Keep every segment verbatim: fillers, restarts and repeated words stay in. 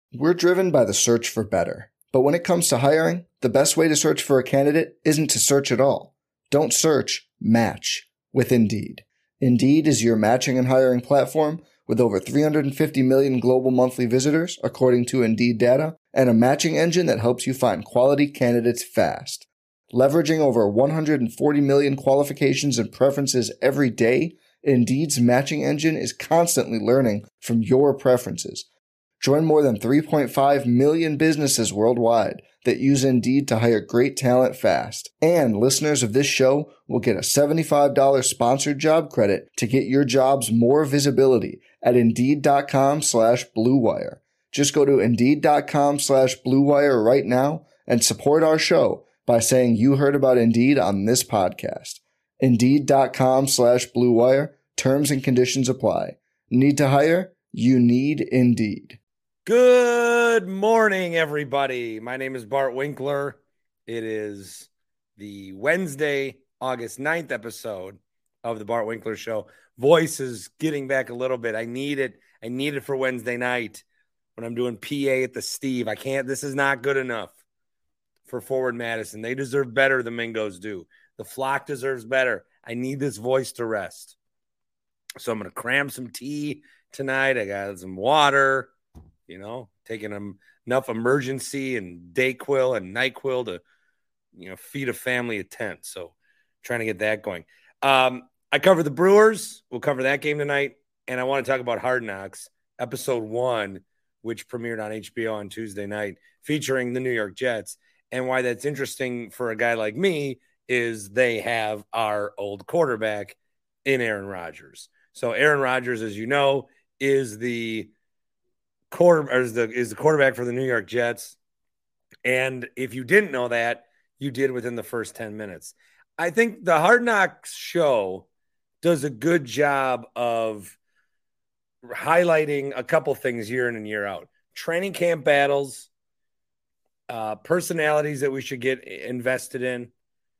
We're driven by the search for better. But when it comes to hiring, the best way to search for a candidate isn't to search at all. Don't search, match with Indeed. Indeed is your matching and hiring platform with over three hundred fifty million global monthly visitors, according to Indeed data, and a matching engine that helps you find quality candidates fast. Leveraging over one hundred forty million qualifications and preferences every day, Indeed's matching engine is constantly learning from your preferences. Join more than three point five million businesses worldwide that use Indeed to hire great talent fast. And listeners of this show will get a seventy-five dollars sponsored job credit to get your jobs more visibility at Indeed.com slash Blue Wire. Just go to Indeed.com slash Blue Wire right now and support our show by saying you heard about Indeed on this podcast. Indeed.com slash Blue Wire. Terms and conditions apply. Need to hire? You need Indeed. Good morning, everybody. My name is Bart Winkler. It is the Wednesday, August ninth episode of the Bart Winkler Show. Voice is getting back a little bit. I need it. I need it for Wednesday night when I'm doing P A at the Steve. I can't. This is not good enough for Forward Madison. They deserve better. The Mingos do. The flock deserves better. I need this voice to rest. So I'm going to cram some tea tonight. I got some water. You know, taking them enough emergency and Dayquil and NyQuil to, you know, feed a family of ten. So trying to get that going. Um, I covered the Brewers. We'll cover that game tonight. And I want to talk about Hard Knocks, episode one, which premiered on H B O on Tuesday night, featuring the New York Jets. And why that's interesting for a guy like me is they have our old quarterback in Aaron Rodgers. So Aaron Rodgers, as you know, is the quarter or is the is the quarterback for the New York Jets. And if you didn't know that, you did within the first ten minutes. I think the Hard Knocks show does a good job of highlighting a couple things year in and year out. Training camp battles, uh, personalities that we should get invested in.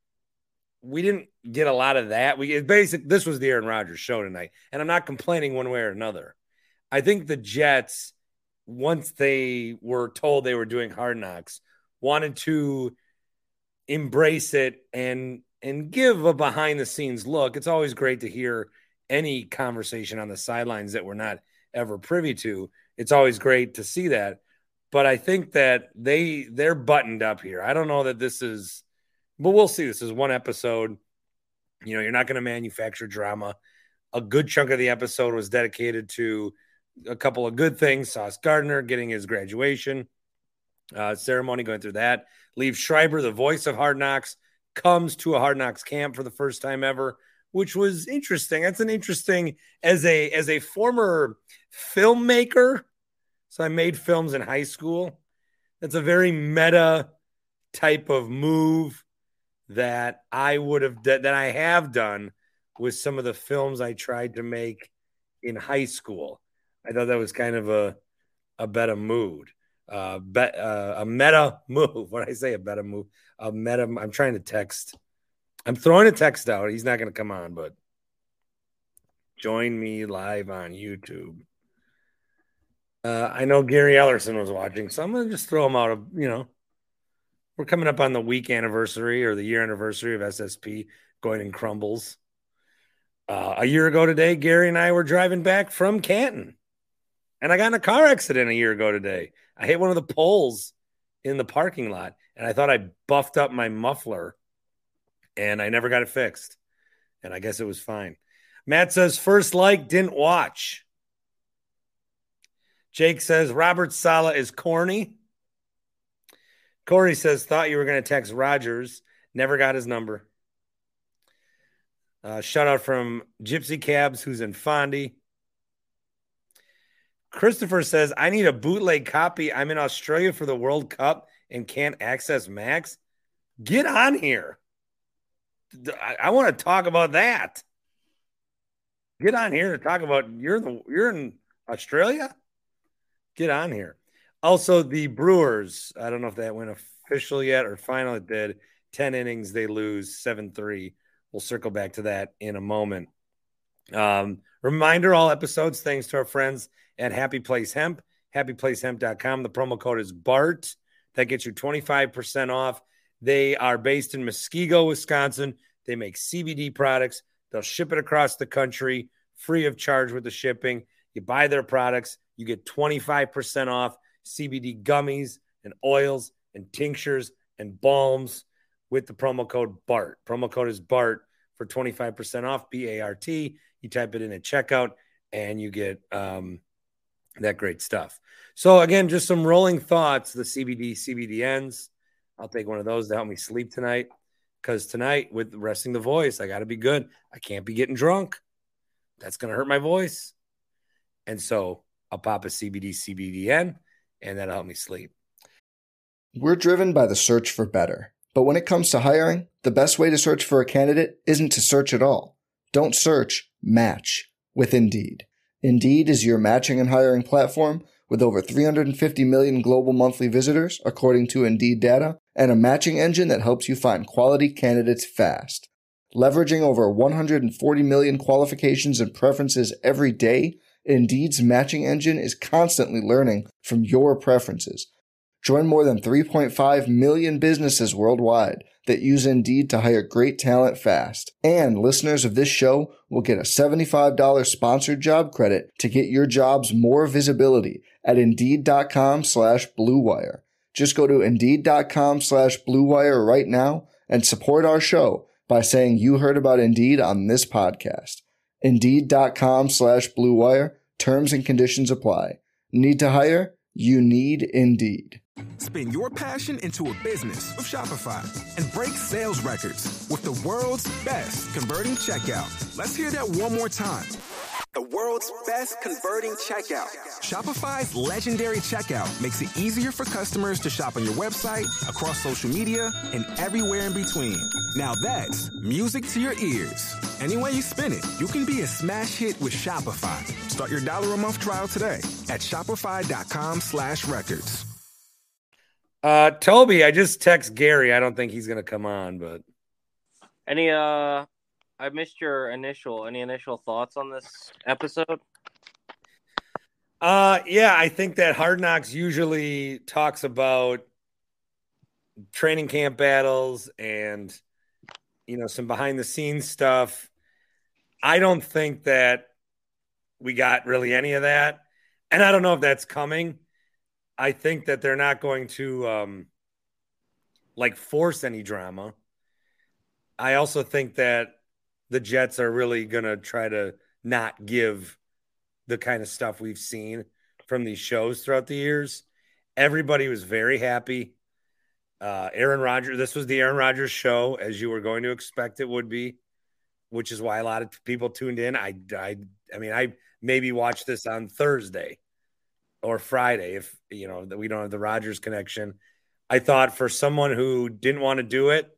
We didn't get a lot of that. We basic. This was the Aaron Rodgers show tonight, and I'm not complaining one way or another. I think the Jets, once they were told they were doing Hard Knocks, wanted to embrace it and and give a behind-the-scenes look. It's always great to hear any conversation on the sidelines that we're not ever privy to. It's always great to see that. But I think that they, they're buttoned up here. I don't know that this is – but we'll see. This is one episode. You know, you're not going to manufacture drama. A good chunk of the episode was dedicated to a couple of good things. Sauce Gardner getting his graduation uh, ceremony, going through that. Liev Schreiber, the voice of Hard Knocks, comes to a Hard Knocks camp for the first time ever, which was interesting. That's an interesting as a as a former filmmaker. So I made films in high school. That's a very meta type of move that I would have that I have done with some of the films I tried to make in high school. I thought that was kind of a a better mood. Uh, bet, uh, a meta move. What did I say? A better move. A meta. I'm trying to text. I'm throwing a text out. He's not going to come on, but join me live on YouTube. Uh, I know Gary Ellerson was watching, so I'm going to just throw him out of, you know, we're coming up on the week anniversary or the year anniversary of S S P going in crumbles. Uh, a year ago today, Gary and I were driving back from Canton, and I got in a car accident a year ago today. I hit one of the poles in the parking lot, and I thought I buffed up my muffler, and I never got it fixed. And I guess it was fine. Matt says, first like, didn't watch. Jake says, Robert Saleh is corny. Corey says, thought you were going to text Rogers. Never got his number. Uh, shout out from Gypsy Cabs, who's in Fondy. Christopher says, I need a bootleg copy. I'm in Australia for the World Cup and can't access Max. Get on here. I, I want to talk about that. Get on here to talk about you're the you're in Australia. Get on here. Also, the Brewers. I don't know if that went official yet or final. It did. Ten innings, they lose seven three. We'll circle back to that in a moment. Um, reminder: all episodes, thanks to our friends at Happy Place Hemp. happy place hemp dot com. The promo code is BART. That gets you twenty-five percent off. They are based in Muskego, Wisconsin. They make C B D products. They'll ship it across the country free of charge with the shipping. You buy their products, you get twenty-five percent off C B D gummies and oils and tinctures and balms with the promo code BART. Promo code is BART for twenty-five percent off, B A R T. You type it in at checkout and you get um, that great stuff. So again, just some rolling thoughts, the C B D, C B D Ns. I'll take one of those to help me sleep tonight, because tonight with resting the voice, I got to be good. I can't be getting drunk. That's going to hurt my voice. And so I'll pop a C B D, C B D N, and that'll help me sleep. We're driven by the search for better. But when it comes to hiring, the best way to search for a candidate isn't to search at all. Don't search, match with Indeed. Indeed is your matching and hiring platform with over three hundred fifty million global monthly visitors, according to Indeed data, and a matching engine that helps you find quality candidates fast. Leveraging over one hundred forty million qualifications and preferences every day, Indeed's matching engine is constantly learning from your preferences. Join more than three point five million businesses worldwide that use Indeed to hire great talent fast. And listeners of this show will get a seventy-five dollars sponsored job credit to get your jobs more visibility at Indeed.com slash Blue Wire. Just go to Indeed.com slash Blue Wire right now and support our show by saying you heard about Indeed on this podcast. Indeed.com slash Blue Wire. Terms and conditions apply. Need to hire? You need Indeed. Spin your passion into a business with Shopify and break sales records with the world's best converting checkout. Let's hear that one more time. The world's best converting checkout. Shopify's legendary checkout makes it easier for customers to shop on your website, across social media, and everywhere in between. Now that's music to your ears. Any way you spin it, you can be a smash hit with Shopify. Start your dollar a month trial today at shopify.com slash records. Uh, Toby, I just text Gary. I don't think he's going to come on, but. Any, uh, I missed your initial, any initial thoughts on this episode? Uh, yeah, I think that Hard Knocks usually talks about training camp battles and, you know, some behind the scenes stuff. I don't think that we got really any of that. And I don't know if that's coming. I think that they're not going to um, like force any drama. I also think that the Jets are really going to try to not give the kind of stuff we've seen from these shows throughout the years. Everybody was very happy. Uh, Aaron Rodgers, this was the Aaron Rodgers show, as you were going to expect it would be, which is why a lot of people tuned in. I, I, I mean, I maybe watched this on Thursday or Friday if, you know, that we don't have the Rodgers connection. I thought for someone who didn't want to do it,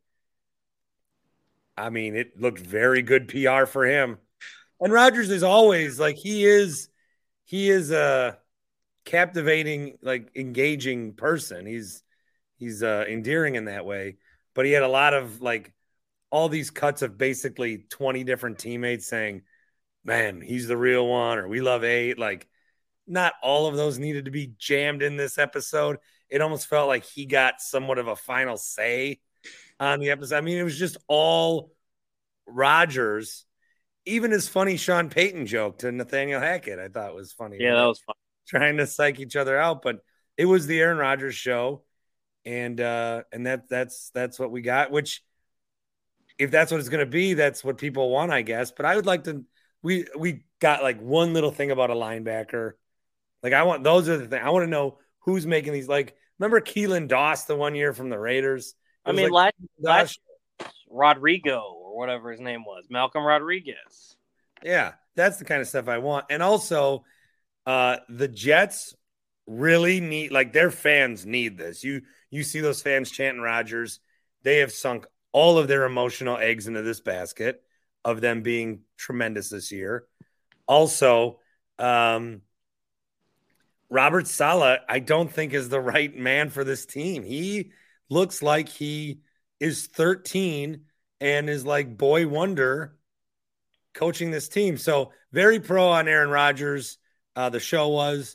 I mean, it looked very good P R for him. And Rodgers is always like, he is, he is a captivating, like engaging person. He's, he's uh, endearing in that way, but he had a lot of like all these cuts of basically twenty different teammates saying, man, he's the real one, or we love eight. Like, not all of those needed to be jammed in this episode. It almost felt like he got somewhat of a final say on the episode. I mean, it was just all Rodgers. Even his funny Sean Payton joke to Nathaniel Hackett, I thought was funny. Yeah, that was fun. Trying to psych each other out, but it was the Aaron Rodgers show, and uh, and that that's that's what we got. Which, if that's what it's going to be, that's what people want, I guess. But I would like to. We we got like one little thing about a linebacker. Like I want those are the things I want to know who's making these. Like, remember Keelan Doss the one year from the Raiders? I mean, like, last, last Rodrigo or whatever his name was, Malcolm Rodriguez. Yeah, that's the kind of stuff I want. And also, uh, the Jets really need, like, their fans need this. You you see those fans chanting Rodgers. They have sunk all of their emotional eggs into this basket of them being tremendous this year. Also, um, Robert Saleh, I don't think is the right man for this team. He looks like he is thirteen and is like boy wonder coaching this team. So very pro on Aaron Rodgers. Uh, the show was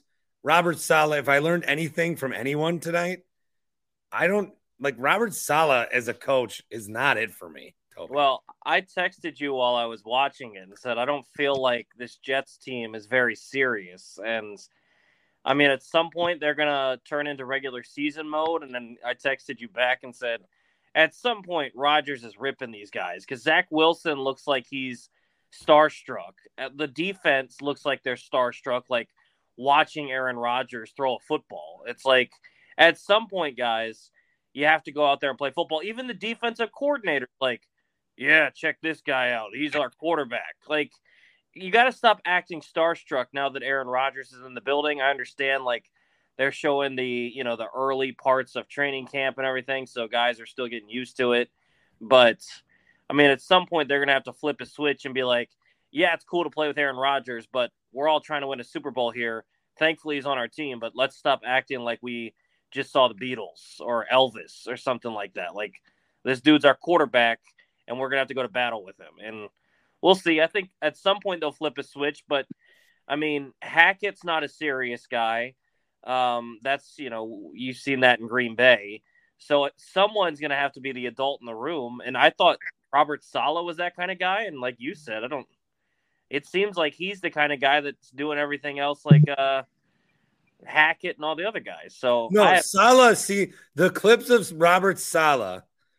Robert Saleh, if I learned anything from anyone tonight, I don't like Robert Saleh as a coach is not it for me. Toby. Well, I texted you while I was watching it and said, I don't feel like this Jets team is very serious. And I mean, at some point they're going to turn into regular season mode. And then I texted you back and said, at some point, Rodgers is ripping these guys because Zach Wilson looks like he's starstruck. The defense looks like they're starstruck, like watching Aaron Rodgers throw a football. It's like at some point, guys, you have to go out there and play football. Even the defensive coordinator, like, yeah, check this guy out. He's our quarterback. Like, you got to stop acting starstruck now that Aaron Rodgers is in the building. I understand, like, they're showing the, you know, the early parts of training camp and everything, so guys are still getting used to it. But, I mean, at some point they're going to have to flip a switch and be like, yeah, it's cool to play with Aaron Rodgers, but we're all trying to win a Super Bowl here. Thankfully, he's on our team, but let's stop acting like we just saw the Beatles or Elvis or something like that. Like, this dude's our quarterback, and we're going to have to go to battle with him. And we'll see. I think at some point they'll flip a switch, but, I mean, Hackett's not a serious guy. Um, that's, you know, you've seen that in Green Bay. So someone's going to have to be the adult in the room. And I thought Robert Saleh was that kind of guy. And like you said, I don't, it seems like he's the kind of guy that's doing everything else like uh, Hackett and all the other guys. So no, I have- Saleh, see the clips of Robert Saleh,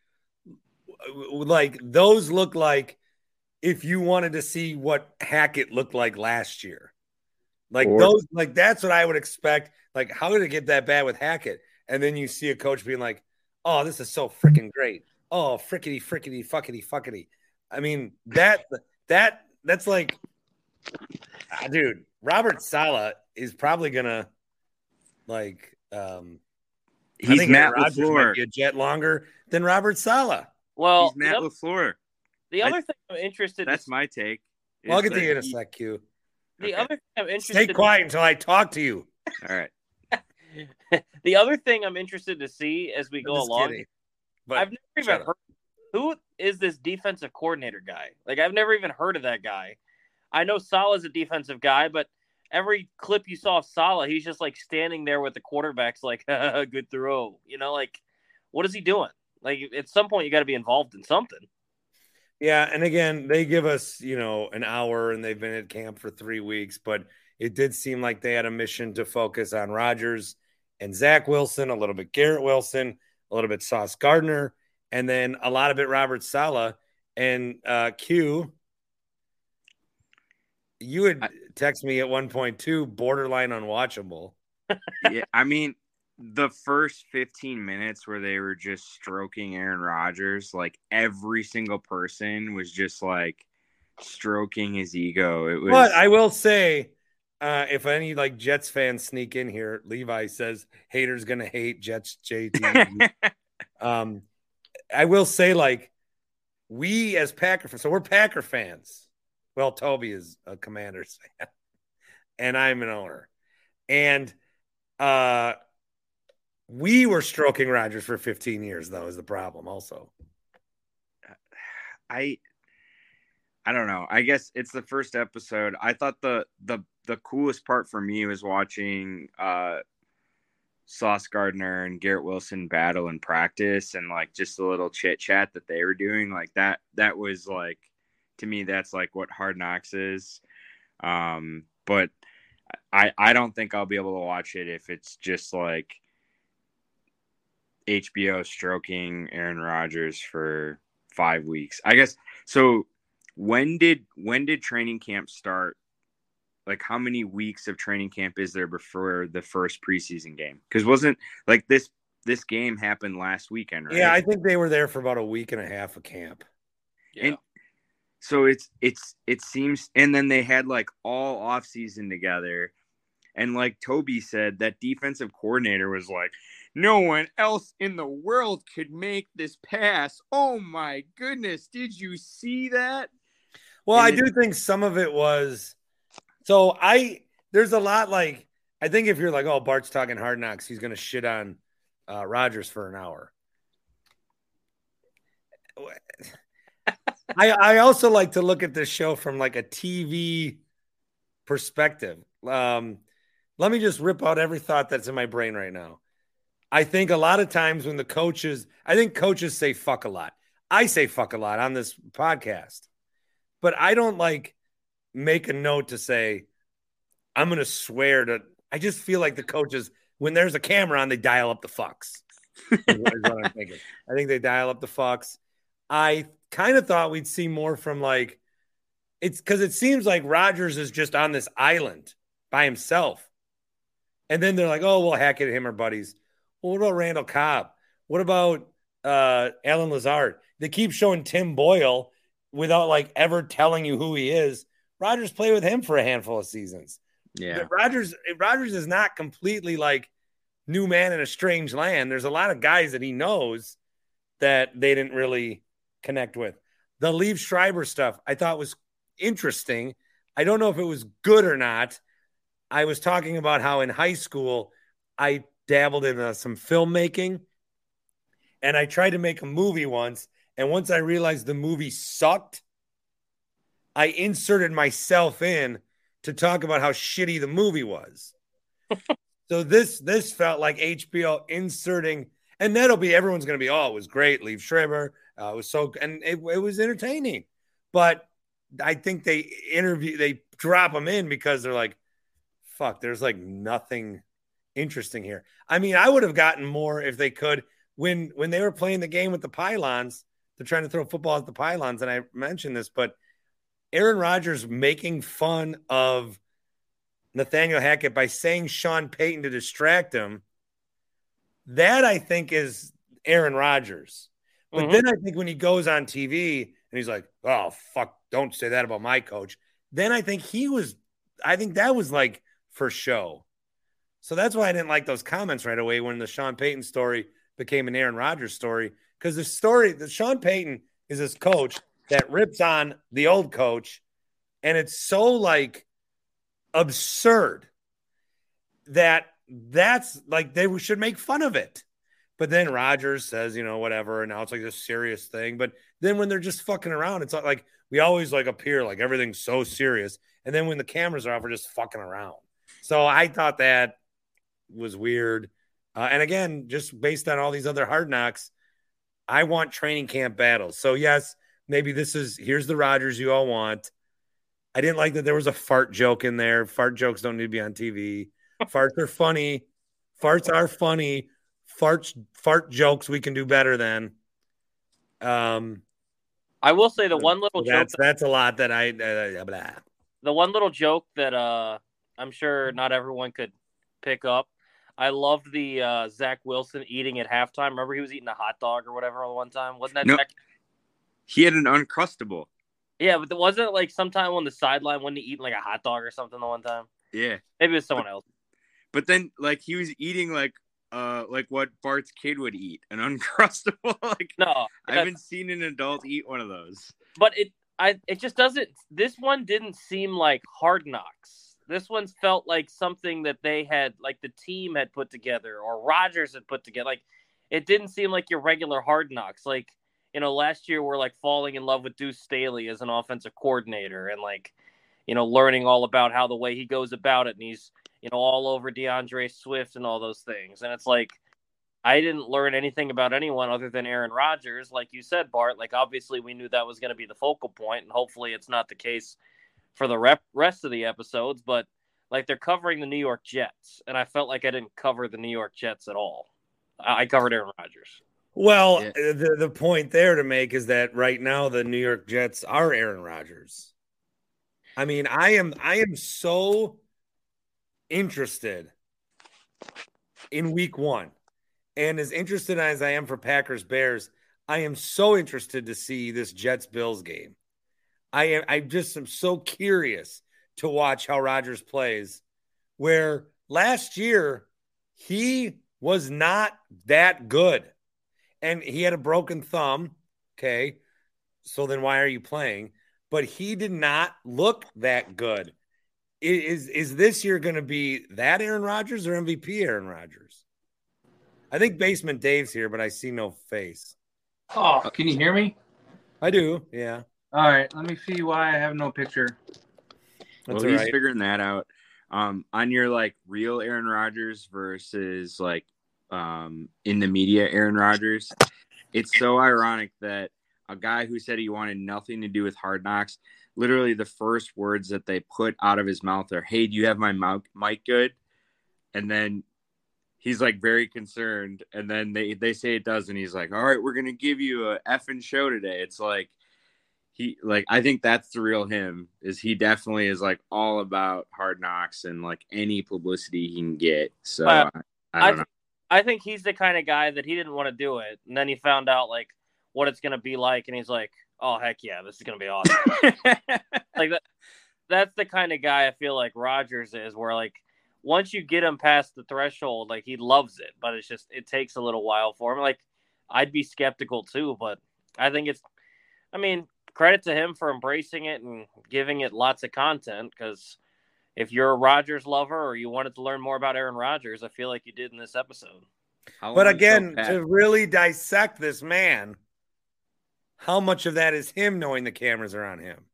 like those look like if you wanted to see what Hackett looked like last year. Like or, those, like that's what I would expect. Like, how did it get that bad with Hackett? And then you see a coach being like, oh, this is so freaking great. Oh, frickety, frickety, fuckety, fuckety. I mean, that, that, that's like, ah, dude, Robert Saleh is probably going to, like, um, he's I think Matt Rodgers LaFleur. Might be a jet longer than Robert Saleh. Well, he's Matt the, LaFleur. The other I, thing I'm interested That's to, my take. Well, I'll get to you in a sec, Q. The okay. other thing I'm interested Stay quiet until I talk to you. All right. The other thing I'm interested to see as we I'm go along, kidding, I've never even heard who is this defensive coordinator guy. Like I've never even heard of that guy. I know Saleh's a defensive guy, but every clip you saw of Saleh, he's just like standing there with the quarterbacks, like good throw. You know, like what is he doing? Like at some point you got to be involved in something. Yeah, and again, they give us, you know, an hour and they've been at camp for three weeks, but it did seem like they had a mission to focus on Rodgers and Zach Wilson, a little bit Garrett Wilson, a little bit Sauce Gardner, and then a lot of it Robert Saleh. And uh, Q, you had text me at one point too, borderline unwatchable. Yeah, I mean, the first fifteen minutes where they were just stroking Aaron Rodgers, like every single person was just like stroking his ego. It was. But I will say, uh, if any like Jets fans sneak in here, Levi says haters gonna hate Jets J T. um, I will say, like we as Packer fans, so we're Packer fans. Well, Toby is a Commanders fan, and I'm an owner, and uh. We were stroking Rodgers for fifteen years, though, is the problem also. I I don't know. I guess it's the first episode. I thought the the, the coolest part for me was watching uh, Sauce Gardner and Garrett Wilson battle in practice and, like, just a little chit-chat that they were doing. Like, that that was, like, to me, that's, like, what Hard Knocks is. Um, but I, I don't think I'll be able to watch it if it's just, like, H B O stroking Aaron Rodgers for five weeks. I guess so. When did when did training camp start? Like, how many weeks of training camp is there before the first preseason game? Because wasn't like this this game happened last weekend, right? Yeah, I think they were there for about a week and a half of camp. Yeah. And so it's it's it seems, and then they had like all off season together, and like Toby said, that defensive coordinator was like, no one else in the world could make this pass. Oh, my goodness. Did you see that? Well, and I it, do think some of it was – so I – there's a lot like – I think if you're like, oh, Bart's talking Hard Knocks, he's going to shit on uh, Rodgers for an hour. I, I also like to look at this show from like a T V perspective. Um let me just rip out every thought that's in my brain right now. I think a lot of times when the coaches, I think coaches say fuck a lot. I say fuck a lot on this podcast, but I don't like make a note to say, I'm going to swear to, I just feel like the coaches, when there's a camera on, they dial up the fucks. Is what, is what I'm thinking. I think they dial up the fucks. I kind of thought we'd see more from like, it's because it seems like Rodgers is just on this island by himself. And then they're like, oh, well, Hackett and him are buddies. Well, what about Randall Cobb? What about uh, Alan Lazard? They keep showing Tim Boyle without like ever telling you who he is. Rodgers played with him for a handful of seasons. Yeah. But Rodgers, Rodgers is not completely like new man in a strange land. There's a lot of guys that he knows that they didn't really connect with. The Liev Schreiber stuff I thought was interesting. I don't know if it was good or not. I was talking about how in high school I dabbled in uh, some filmmaking, and I tried to make a movie once. And once I realized the movie sucked, I inserted myself in to talk about how shitty the movie was. So this this felt like H B O inserting, and that'll be everyone's going to be, oh, it was great, Liev Schreiber, uh, it was so, and it, it was entertaining. But I think they interview, they drop them in because they're like, fuck, there's like nothing interesting here. I mean, I would have gotten more if they could when when they were playing the game with the pylons. They're trying to throw footballs at the pylons, and I mentioned this, but Aaron Rodgers making fun of Nathaniel Hackett by saying Sean Payton to distract him, that I think is Aaron Rodgers. But mm-hmm. then I think when he goes on T V and he's like, oh, fuck, don't say that about my coach. Then I think he was, I think that was like for show. So that's why I didn't like those comments right away when the Sean Payton story became an Aaron Rodgers story. Because the story, the Sean Payton is this coach that rips on the old coach, and it's so like absurd that that's like they should make fun of it. But then Rodgers says, you know, whatever, and now it's like this serious thing. But then when they're just fucking around, it's like we always like appear like everything's so serious, and then when the cameras are off, we're just fucking around. So I thought that was weird. Uh, and again, just based on all these other Hard Knocks, I want training camp battles. So yes, maybe this is, here's the Rodgers you all want. I didn't like that there was a fart joke in there. Fart jokes don't need to be on T V. Farts are funny. Farts are funny. Farts, fart jokes we can do better than. Um, I will say the one little so joke. That's, that, that's a lot that I, uh, blah. The one little joke that uh, I'm sure not everyone could pick up. I loved the uh, Zach Wilson eating at halftime. Remember he was eating a hot dog or whatever one time? Wasn't that no, Zach? He had an Uncrustable. Yeah, but wasn't it like sometime on the sideline when he eating like a hot dog or something the one time? Yeah. Maybe it was someone but, else. But then like he was eating like uh like what Bart's kid would eat, an Uncrustable. like no, I haven't seen an adult eat one of those. But it I it just doesn't, this one didn't seem like Hard Knocks. This one's felt like something that they had, like the team had put together or Rodgers had put together. Like it didn't seem like your regular Hard Knocks. Like, you know, last year we're like falling in love with Deuce Staley as an offensive coordinator and like, you know, learning all about how the way he goes about it. And he's, you know, all over DeAndre Swift and all those things. And it's like, I didn't learn anything about anyone other than Aaron Rodgers. Like you said, Bart, like obviously we knew that was going to be the focal point, and hopefully it's not the case for the rep- rest of the episodes, but like they're covering the New York Jets, and I felt like I didn't cover the New York Jets at all. I covered Aaron Rodgers. Well, yeah. the, the point there to make is that right now the New York Jets are Aaron Rodgers. I mean, I am I am so interested in week one, and as interested as I am for Packers Bears, I am so interested to see this Jets Bills game. I am I just am so curious to watch how Rodgers plays, where last year he was not that good and he had a broken thumb. Okay. So then why are you playing? But he did not look that good. Is, is this year going to be that Aaron Rodgers or M V P Aaron Rodgers? I think Basement Dave's here, but I see no face. Oh, can you hear me? I do. Yeah. All right, let me see why I have no picture. Well, That's he's right. figuring that out. Um, on your like real Aaron Rodgers versus like um in the media Aaron Rodgers, it's so ironic that a guy who said he wanted nothing to do with Hard Knocks, literally the first words that they put out of his mouth are, "Hey, do you have my mic good?" And then he's like very concerned, and then they, they say it does, and he's like, "All right, we're gonna give you a effing show today." It's like he like I think that's the real him. Is he definitely is like all about Hard Knocks and like any publicity he can get. So uh, I, I don't I know. th- I think he's the kind of guy that he didn't want to do it, and then he found out like what it's gonna be like, and he's like, "Oh heck yeah, this is gonna be awesome." Like that. That's the kind of guy I feel like Rodgers is, where like once you get him past the threshold, like he loves it, but it's just it takes a little while for him. Like I'd be skeptical too, but I think it's. I mean, credit to him for embracing it and giving it lots of content, because if you're a Rodgers lover or you wanted to learn more about Aaron Rodgers, I feel like you did in this episode. How But long again, till Pat- to really dissect this man, how much of that is him knowing the cameras are on him?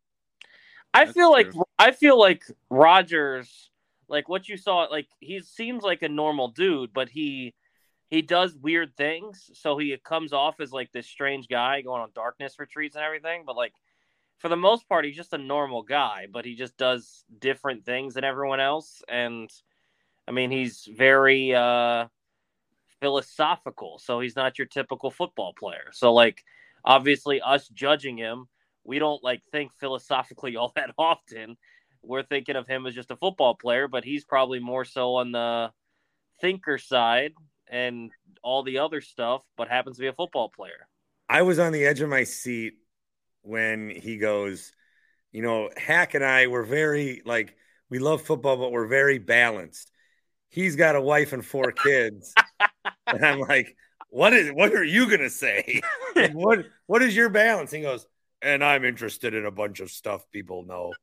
I That's feel like true. I feel like Rodgers, like what you saw, like he seems like a normal dude, but he he does weird things, so he comes off as like this strange guy going on darkness retreats and everything. But like for the most part, he's just a normal guy, but he just does different things than everyone else. And I mean, he's very uh, philosophical, so he's not your typical football player. So like obviously, us judging him, we don't like think philosophically all that often. We're thinking of him as just a football player, but he's probably more so on the thinker side and all the other stuff, but happens to be a football player. I was on the edge of my seat when he goes, you know, Hack and I were very like, we love football, but we're very balanced. He's got a wife and four kids. And I'm like, what is, what are you going to say? Like, what, what is your balance? He goes, and I'm interested in a bunch of stuff people know.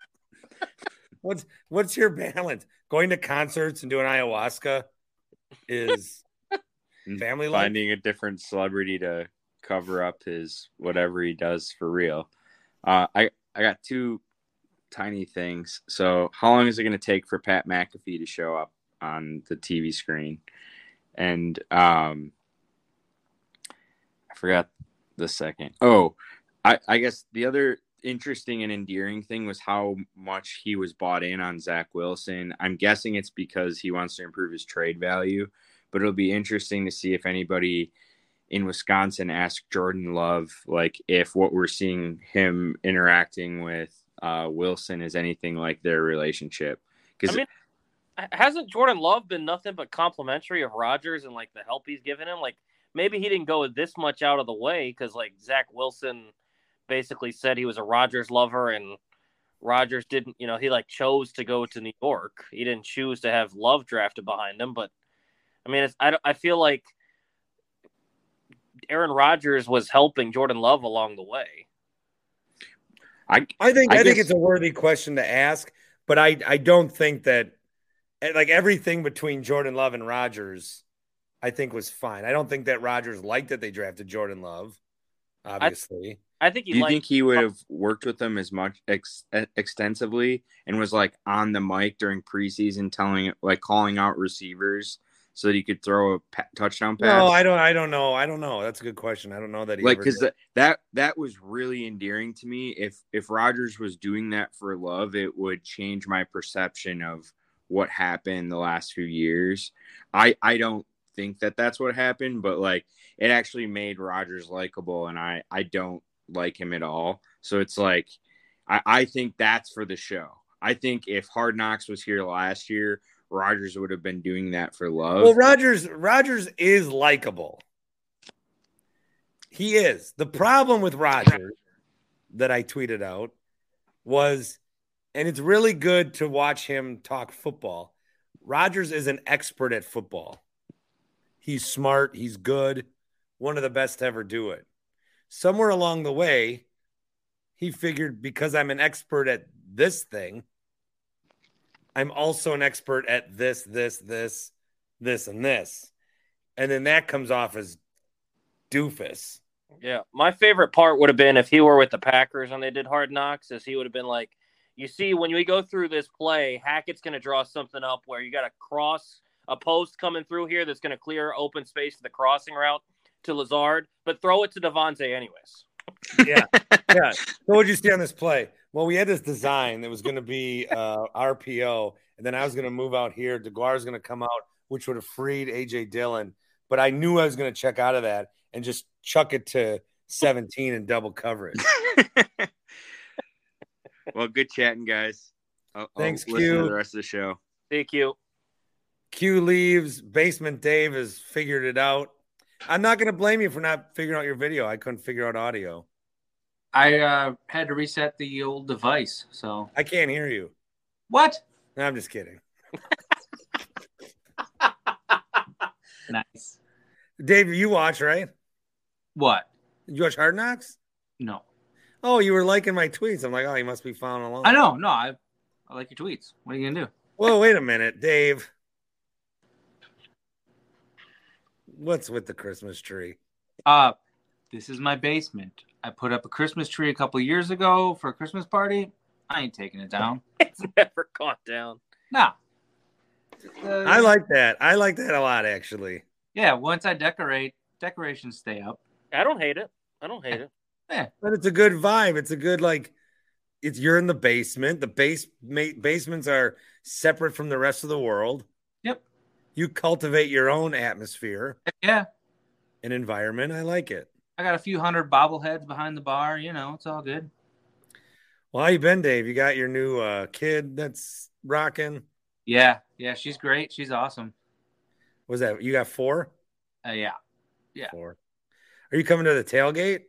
What's what's your balance? Going to concerts and doing ayahuasca is family life? Finding a different celebrity to cover up his whatever he does for real. Uh, I I got two tiny things. So, how long is it going to take for Pat McAfee to show up on the T V screen? And um, I forgot the second. Oh. I, I guess the other interesting and endearing thing was how much he was bought in on Zach Wilson. I'm guessing it's because he wants to improve his trade value, but it'll be interesting to see if anybody in Wisconsin asked Jordan Love, like if what we're seeing him interacting with uh, Wilson is anything like their relationship. Because I mean, hasn't Jordan Love been nothing but complimentary of Rodgers and like the help he's given him? Like maybe he didn't go this much out of the way because like Zach Wilson basically said he was a Rodgers lover, and Rodgers didn't, you know, he like chose to go to New York. He didn't choose to have Love drafted behind him. But I mean, it's, I, I feel like Aaron Rodgers was helping Jordan Love along the way. I I think I, I think guess, it's a worthy question to ask, but I I don't think that like everything between Jordan Love and Rodgers, I think was fine. I don't think that Rodgers liked that they drafted Jordan Love. Obviously. I, I think he Do you liked, think he would have worked with them as much ex- extensively and was like on the mic during preseason, telling like calling out receivers so that he could throw a pa- touchdown pass? No, I don't. I don't know. I don't know. That's a good question. I don't know that he like ever because did. that that was really endearing to me. If if Rodgers was doing that for Love, it would change my perception of what happened the last few years. I I don't think that that's what happened, but like it actually made Rodgers likable, and I I don't like him at all. So it's like I, I think that's for the show. I think if Hard Knocks was here last year, Rodgers would have been doing that for Love. Well, Rodgers Rodgers is likable. He is. The problem with Rodgers that I tweeted out was, and it's really good to watch him talk football. Rodgers is an expert at football. He's smart. He's good. One of the best to ever do it. Somewhere along the way, he figured because I'm an expert at this thing, I'm also an expert at this, this, this, this, and this. And then that comes off as doofus. Yeah. My favorite part would have been if he were with the Packers and they did Hard Knocks, is he would have been like, You see, when we go through this play, Hackett's going to draw something up where you got a cross, a post coming through here that's going to clear open space to the crossing route to Lazard, but throw it to Devontae anyways. Yeah. Yeah. So what did you see on this play? Well, we had this design that was going to be uh, R P O, and then I was going to move out here. DeGuara was going to come out, which would have freed A J Dillon. But I knew I was going to check out of that and just chuck it to seventeen and double coverage. Well, good chatting, guys. I'll, Thanks, I'll listen Q. to the rest of the show. Thank you. Q leaves. Basement Dave has figured it out. I'm not going to blame you for not figuring out your video. I couldn't figure out audio. I uh, had to reset the old device. So I can't hear you. what? No, I'm just kidding. Nice. Dave, you watch, right? What? Did you watch Hard Knocks? No. Oh, you were liking my tweets. I'm like, oh, he must be following along. I know. No, I I like your tweets. What are you gonna do? Whoa, wait a minute, Dave. What's with the Christmas tree? Uh, this is my basement. I put up a Christmas tree a couple years ago for a Christmas party. I ain't taking it down. It's never gone down. Nah. Uh, I like that. I like that a lot, actually. Yeah, once I decorate, decorations stay up. I don't hate it. I don't hate it. Yeah. But it's a good vibe. It's a good, like, it's you're in the basement. The base ma- basements are separate from the rest of the world. Yep. You cultivate your own atmosphere Yeah. and environment. I like it. I got a few hundred bobbleheads behind the bar. You know, it's all good. Well, how you been, Dave? You got your new uh, kid that's rocking. Yeah. Yeah. She's great. She's awesome. Was that you got four? Uh, yeah. Yeah. Four. Are you coming to the tailgate?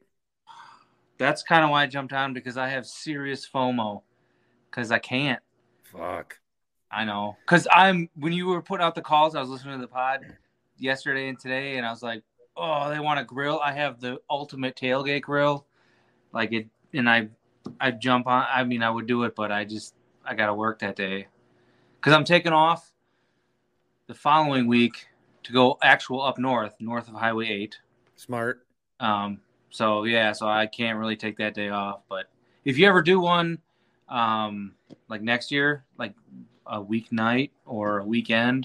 That's kind of why I jumped on because I have serious FOMO because I can't. Fuck. I know. Because I'm, when you were putting out the calls, I was listening to the pod yesterday and today, and I was like, oh, they want a grill. I have the ultimate tailgate grill. Like it, and I, I jump on, I mean, I would do it, but I just, I got to work that day. Because I'm taking off the following week to go actual up north, north of Highway eight. Smart. Um, so yeah, so I can't really take that day off. But if you ever do one, um, like next year, like a weeknight or a weekend,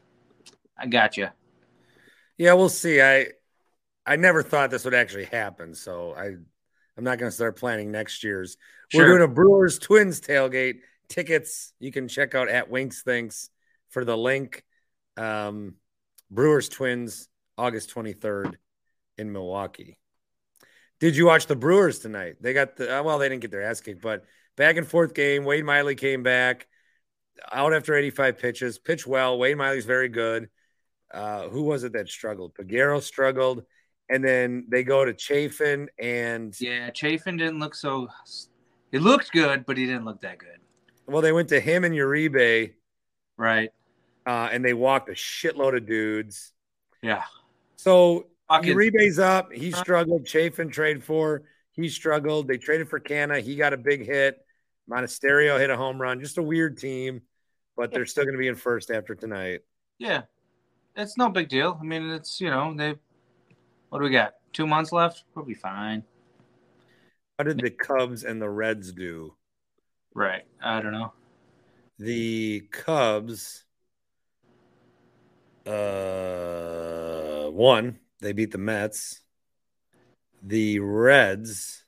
I got you. Yeah, we'll see. I I never thought this would actually happen, so I I'm not going to start planning next year's. Sure. We're doing a Brewers Twins tailgate. Tickets you can check out at Winks Thinks for the link. Um, Brewers Twins, August twenty-third in Milwaukee. Did you watch the Brewers tonight? They got the uh, well, they didn't get their ass kicked, but back and forth game. Wade Miley came back out after eighty-five pitches, pitched well. Wade Miley's very good. Uh, who was it that struggled? Peguero struggled, and then they go to Chafin, and Yeah, Chafin didn't look so. He looked good, but he didn't look that good. well, they went to him and Uribe, Right. uh, and they walked a shitload of dudes. Yeah. So Fucking- Uribe's up. He struggled. Chafin traded for. He struggled. They traded for Canna. He got a big hit. Monasterio hit a home run. Just a weird team, but they're still going to be in first after tonight. Yeah. It's no big deal. I mean, it's, you know, they, what do we got? Two months left? We'll be fine. How did the Cubs and the Reds do? Right. I don't know. The Cubs uh, won. They beat the Mets. The Reds,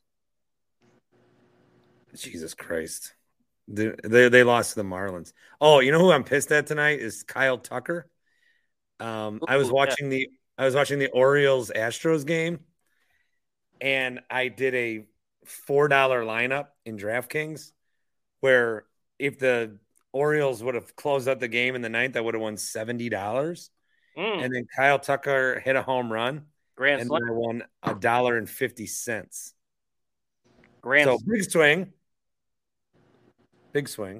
Jesus Christ, they, they they lost to the Marlins. Oh, you know who I'm pissed at tonight is Kyle Tucker. Um, I was Ooh, watching the I was watching the Orioles Astros game, and I did a four dollar lineup in DraftKings, where if the Orioles would have closed out the game in the ninth, I would have won seventy dollars. Mm, And then Kyle Tucker hit a home run, Grand and Slam. then I won a dollar and fifty cents. Grand So big swing, big swing.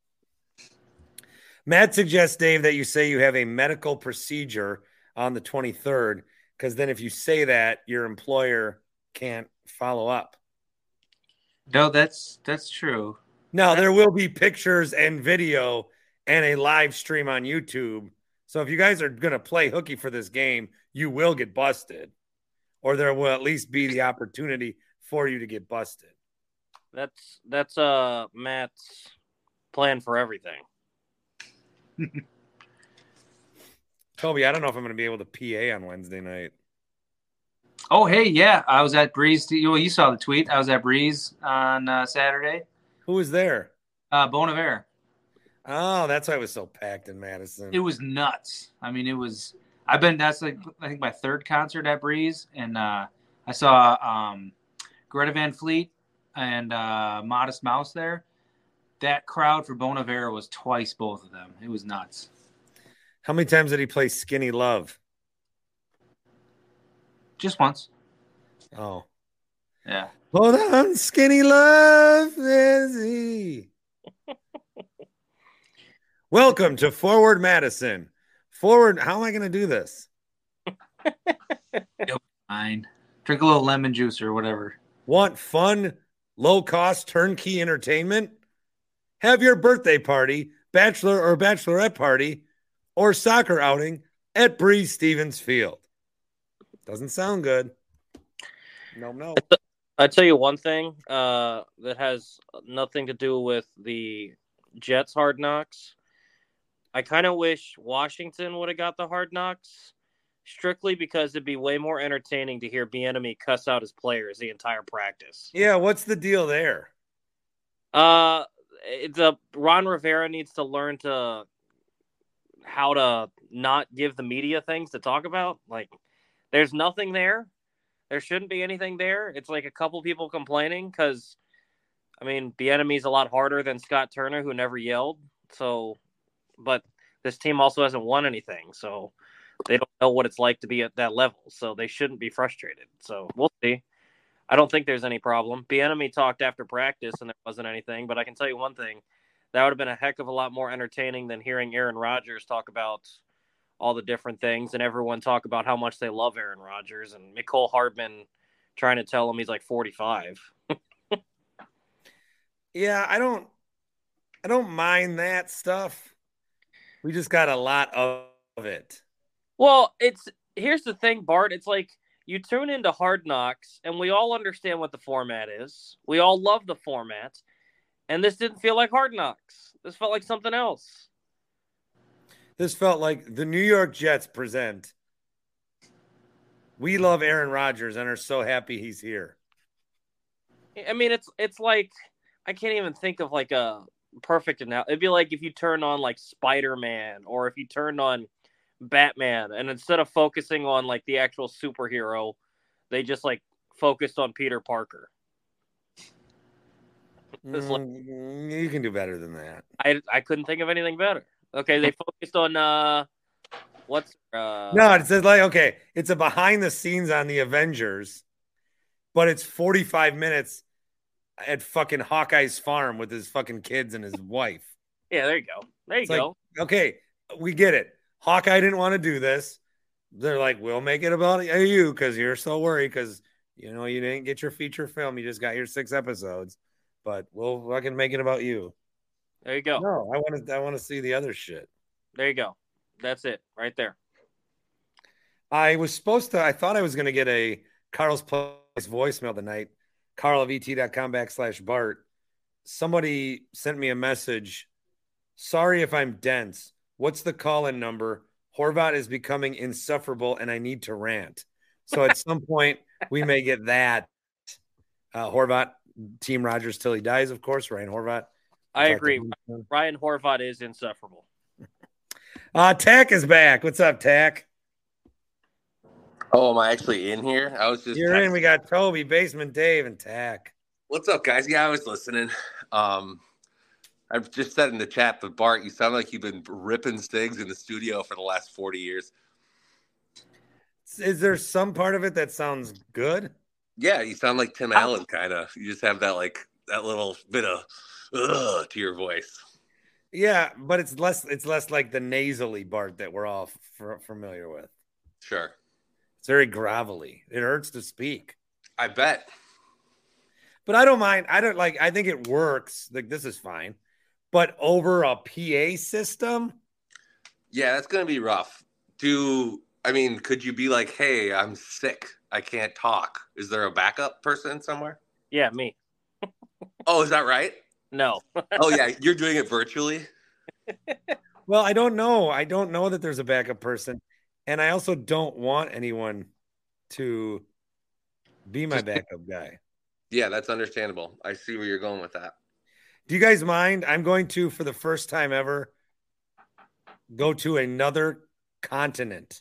Matt suggests, Dave, that you say you have a medical procedure on the twenty-third, because then if you say that, your employer can't follow up. No, that's, that's true. No, there will be pictures and video and a live stream on YouTube. So if you guys are going to play hooky for this game, you will get busted, or there will at least be the opportunity for you to get busted. That's that's uh Matt's plan for everything. Toby, I don't know if I'm going to be able to P A on Wednesday night. Oh, hey, yeah. I was at Breeze. Well, you saw the tweet. I was at Breeze on uh, Saturday. Who was there? Uh, Bon Iver. Oh, that's why it was so packed in Madison. It was nuts. I mean, it was – I've been – that's, like I think, my third concert at Breeze. And uh, I saw um, Greta Van Fleet and uh, Modest Mouse there. That crowd for Bon Iver was twice both of them. It was nuts. How many times did he play Skinny Love? Just once. Oh. Yeah. Hold on, Skinny Love. Is he? Welcome to Forward Madison. Forward. How am I going to do this? Fine. Drink a little lemon juice or whatever. Want fun, low-cost, turnkey entertainment? Have your birthday party, bachelor or bachelorette party, or soccer outing at Breeze Stevens Field. Doesn't sound good. No, no. I tell you one thing uh, that has nothing to do with the Jets Hard Knocks. I kind of wish Washington would have got the Hard Knocks, strictly because it'd be way more entertaining to hear Bieniemy cuss out his players the entire practice. Yeah, what's the deal there? Uh, the Ron Rivera needs to learn to how to not give the media things to talk about. Like, there's nothing there. There shouldn't be anything there. It's like a couple people complaining because, I mean, Bieniemy's a lot harder than Scott Turner, who never yelled. So, but this team also hasn't won anything, so they don't know what it's like to be at that level. So they shouldn't be frustrated. So we'll see. I don't think there's any problem. Bieniemy talked after practice and there wasn't anything, but I can tell you one thing. That would have been a heck of a lot more entertaining than hearing Aaron Rodgers talk about all the different things and everyone talk about how much they love Aaron Rodgers and Mecole Hardman trying to tell him he's like forty-five. Yeah, I don't I don't mind that stuff. We just got a lot of it. Well, it's here's the thing, Bart. It's like you tune into Hard Knocks and we all understand what the format is. We all love the format. And this didn't feel like Hard Knocks. This felt like something else. This felt like the New York Jets present. We love Aaron Rodgers and are so happy he's here. I mean, it's it's like I can't even think of like a perfect analogy. It'd be like if you turn on like Spider-Man or if you turned on Batman and instead of focusing on like the actual superhero, they just like focused on Peter Parker. Mm, you can do better than that. I, I couldn't think of anything better. Okay, they focused on uh, what's uh? No, it says like okay, it's a behind the scenes on the Avengers, but it's forty-five minutes at fucking Hawkeye's farm with his fucking kids and his wife. Yeah, there you go. There you It's go. like, okay, we get it. Hawkeye didn't want to do this. They're like, we'll make it about you because you're so worried because you know you didn't get your feature film. You just got your six episodes. But we'll fucking make it about you. There you go. No, I want to. I want to see the other shit. There you go. That's it, right there. I was supposed to. I thought I was going to get a Carl's Place voicemail tonight. Carlovt.com backslash Bart. Somebody sent me a message. Sorry if I'm dense. What's the call-in number? Horvat is becoming insufferable, and I need to rant. So at some point we may get that. Uh, Horvat. Team Rodgers till he dies, of course. Ryan Horvat. I agree. Ryan Horvat is insufferable. Uh, Tack is back. What's up, Tack? Oh, am I actually in here? I was just. You're texting. In. We got Toby, Basement Dave, and Tack. What's up, guys? Yeah, I was listening. Um, I've just said in the chat, but Bart, you sound like you've been ripping Stigs in the studio for the last forty years. Is there some part of it that sounds good? Yeah, you sound like Tim Allen, kind of. You just have that like that little bit of ugh to your voice. Yeah, but it's less. It's less like the nasally Bart that we're all f- familiar with. Sure, it's very gravelly. It hurts to speak. I bet. But I don't mind. I don't like. I think it works. Like this is fine. But over a P A system, yeah, that's gonna be rough. Do I mean? Could you be like, "Hey, I'm sick. I can't talk." Is there a backup person somewhere? Yeah, me. Oh, is that right? No. Oh, yeah. You're doing it virtually? Well, I don't know. I don't know that there's a backup person. And I also don't want anyone to be my Just- backup guy. Yeah, that's understandable. I see where you're going with that. Do you guys mind? I'm going to, for the first time ever, go to another continent.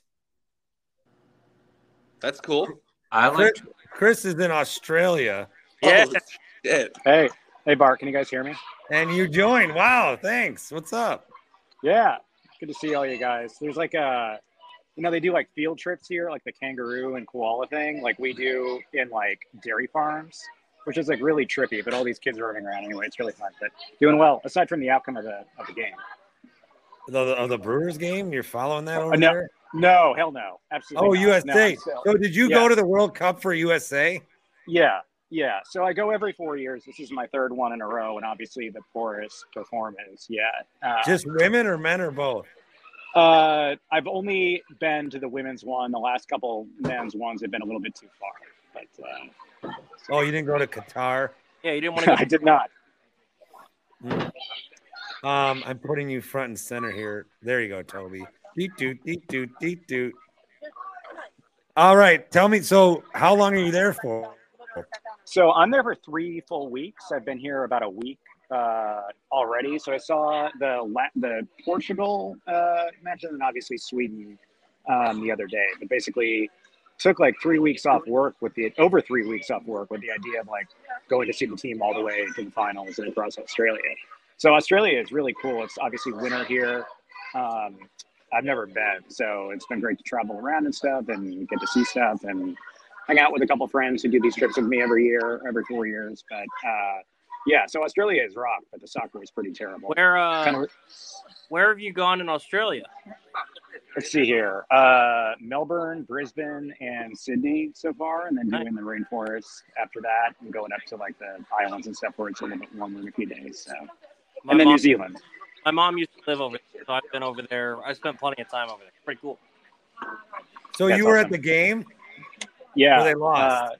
That's cool. I like. Chris, Chris is in Australia, Yeah. Oh, shit. Hey, hey, Bart, can you guys hear me? and you joined. Wow, thanks. What's up? Yeah, good to see all you guys. There's like a, you know, they do like field trips here, like the kangaroo and koala thing, like we do in like dairy farms, which is like really trippy. But all these kids are running around anyway. It's really fun. But doing well, aside from the outcome of the of the game. The, of the Brewers game? You're following that over Uh, no, there? no, hell no, absolutely. Oh, not. U S A. No, I'm still- So did you yeah. go to the World Cup for U S A? Yeah, yeah. So I go every four years. This is my third one in a row, and obviously the poorest performance yet. Uh, Just women or men or both? Uh, I've only been to the women's one. The last couple men's ones have been a little bit too far. But uh, Oh, you didn't go to Qatar? Yeah, you didn't want to I go. did not. Mm. Um, I'm putting you front and center here. There you go, Toby. Deet doot, deet doot, deet doot. All right, tell me. So, how long are you there for? So I'm there for three full weeks. I've been here about a week uh, already. So I saw the La- the Portugal uh, match and then obviously Sweden um, the other day. But basically, took like three weeks off work with the over three weeks off work with the idea of like going to see the team all the way to the finals and across Australia. So Australia is really cool. It's obviously winter here. Um, I've never been, so it's been great to travel around and stuff and get to see stuff and hang out with a couple friends who do these trips with me every year, every four years. But uh, yeah, so Australia is rock, but the soccer is pretty terrible. Where uh, Kind of, where have you gone in Australia? let's see here. Uh, Melbourne, Brisbane, and Sydney so far, and then doing the rainforest after that and going up to like the islands and stuff where it's a little bit warmer in a few days. So, My and then mom, New Zealand. My mom used to live over there, so I've been over there. I spent plenty of time over there. Pretty cool. So, That's you were awesome. at the game? Yeah. Where they lost? Uh,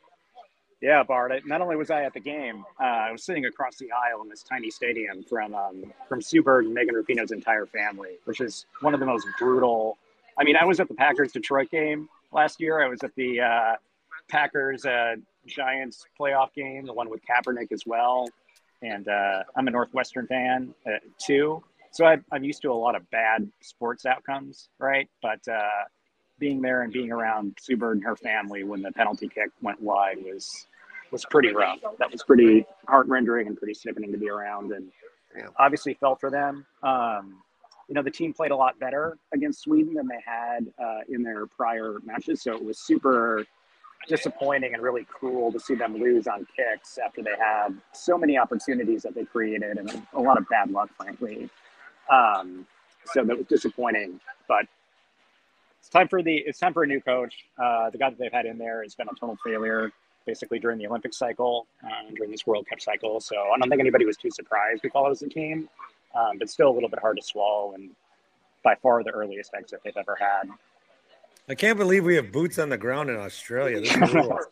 yeah, Bart. Not only was I at the game, uh, I was sitting across the aisle in this tiny stadium from um, from Sue Bird and Megan Rapinoe's entire family, which is one of the most brutal. I mean, I was at the Packers Detroit game last year. I was at the uh, Packers uh, Giants playoff game, the one with Kaepernick as well. And uh, I'm a Northwestern fan uh, too, so I, I'm used to a lot of bad sports outcomes, right? But uh, being there and being around Sue Bird and her family when the penalty kick went wide was was pretty rough. That was pretty heart-rending and pretty sickening to be around, and Yeah. obviously felt for them. Um, you know, the team played a lot better against Sweden than they had uh, in their prior matches, so it was super disappointing and really cruel to see them lose on kicks after they had so many opportunities that they created and a lot of bad luck, frankly. Um, so that was disappointing, but it's time for the it's time for a new coach. Uh, the guy that they've had in there has been a total failure, basically during the Olympic cycle, uh, during this World Cup cycle. So I don't think anybody was too surprised we followed as a team, um, but still a little bit hard to swallow and by far the earliest exit they've ever had. I can't believe we have boots on the ground in Australia. This rules.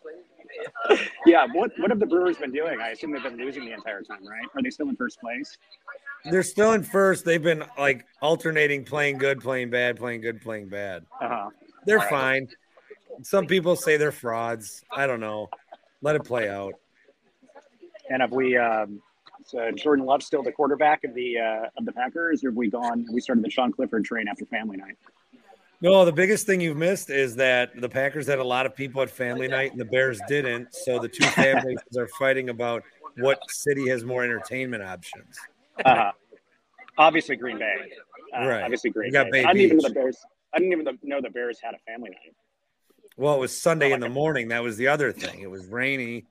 Yeah, what what have the Brewers been doing? I assume they've been losing the entire time, right? Are they still in first place? They're still in first. They've been like alternating playing good, playing bad, playing good, playing bad. Uh-huh. They're All right. fine. Some people say they're frauds. I don't know. Let it play out. And have we um so Jordan Love still the quarterback of the uh, of the Packers, or have we gone we started the Sean Clifford train after family night? No, the biggest thing you've missed is that the Packers had a lot of people at family night and the Bears didn't. So the two families are fighting about what city has more entertainment options. Uh-huh. Obviously Green Bay. Uh, Right. Obviously Green You got Bay. Bay I didn't even know Beach. the Bears I didn't even know the Bears had a family night. Well, it was Sunday in the morning. That was the other thing. It was rainy.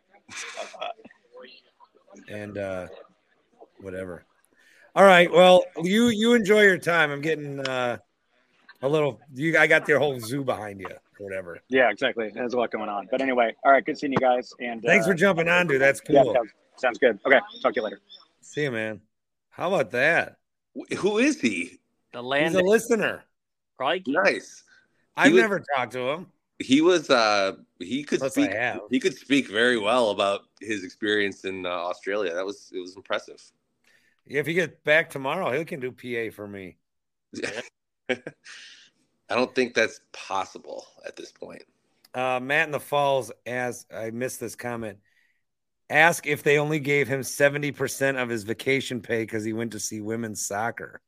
And uh, whatever. All right. Well, you you enjoy your time. I'm getting uh, a little. You, I got their whole zoo behind you, or whatever. Yeah, exactly. There's a lot going on. But anyway, all right, good seeing you guys. And Thanks uh, for jumping on, dude. That's yeah, cool. sounds, sounds good. Okay, talk to you later. See you, man. How about that? Who is he? The He's land a listener. probably Nice. I've was- never talked to him. he was uh, he could Plus speak I have. he could speak very well about his experience in uh, Australia. That was it was impressive. If he gets back tomorrow, he can do P A for me. I don't think that's possible at this point. Uh, Matt in the Falls, as I missed this comment, ask if they only gave him seventy percent of his vacation pay because he went to see women's soccer.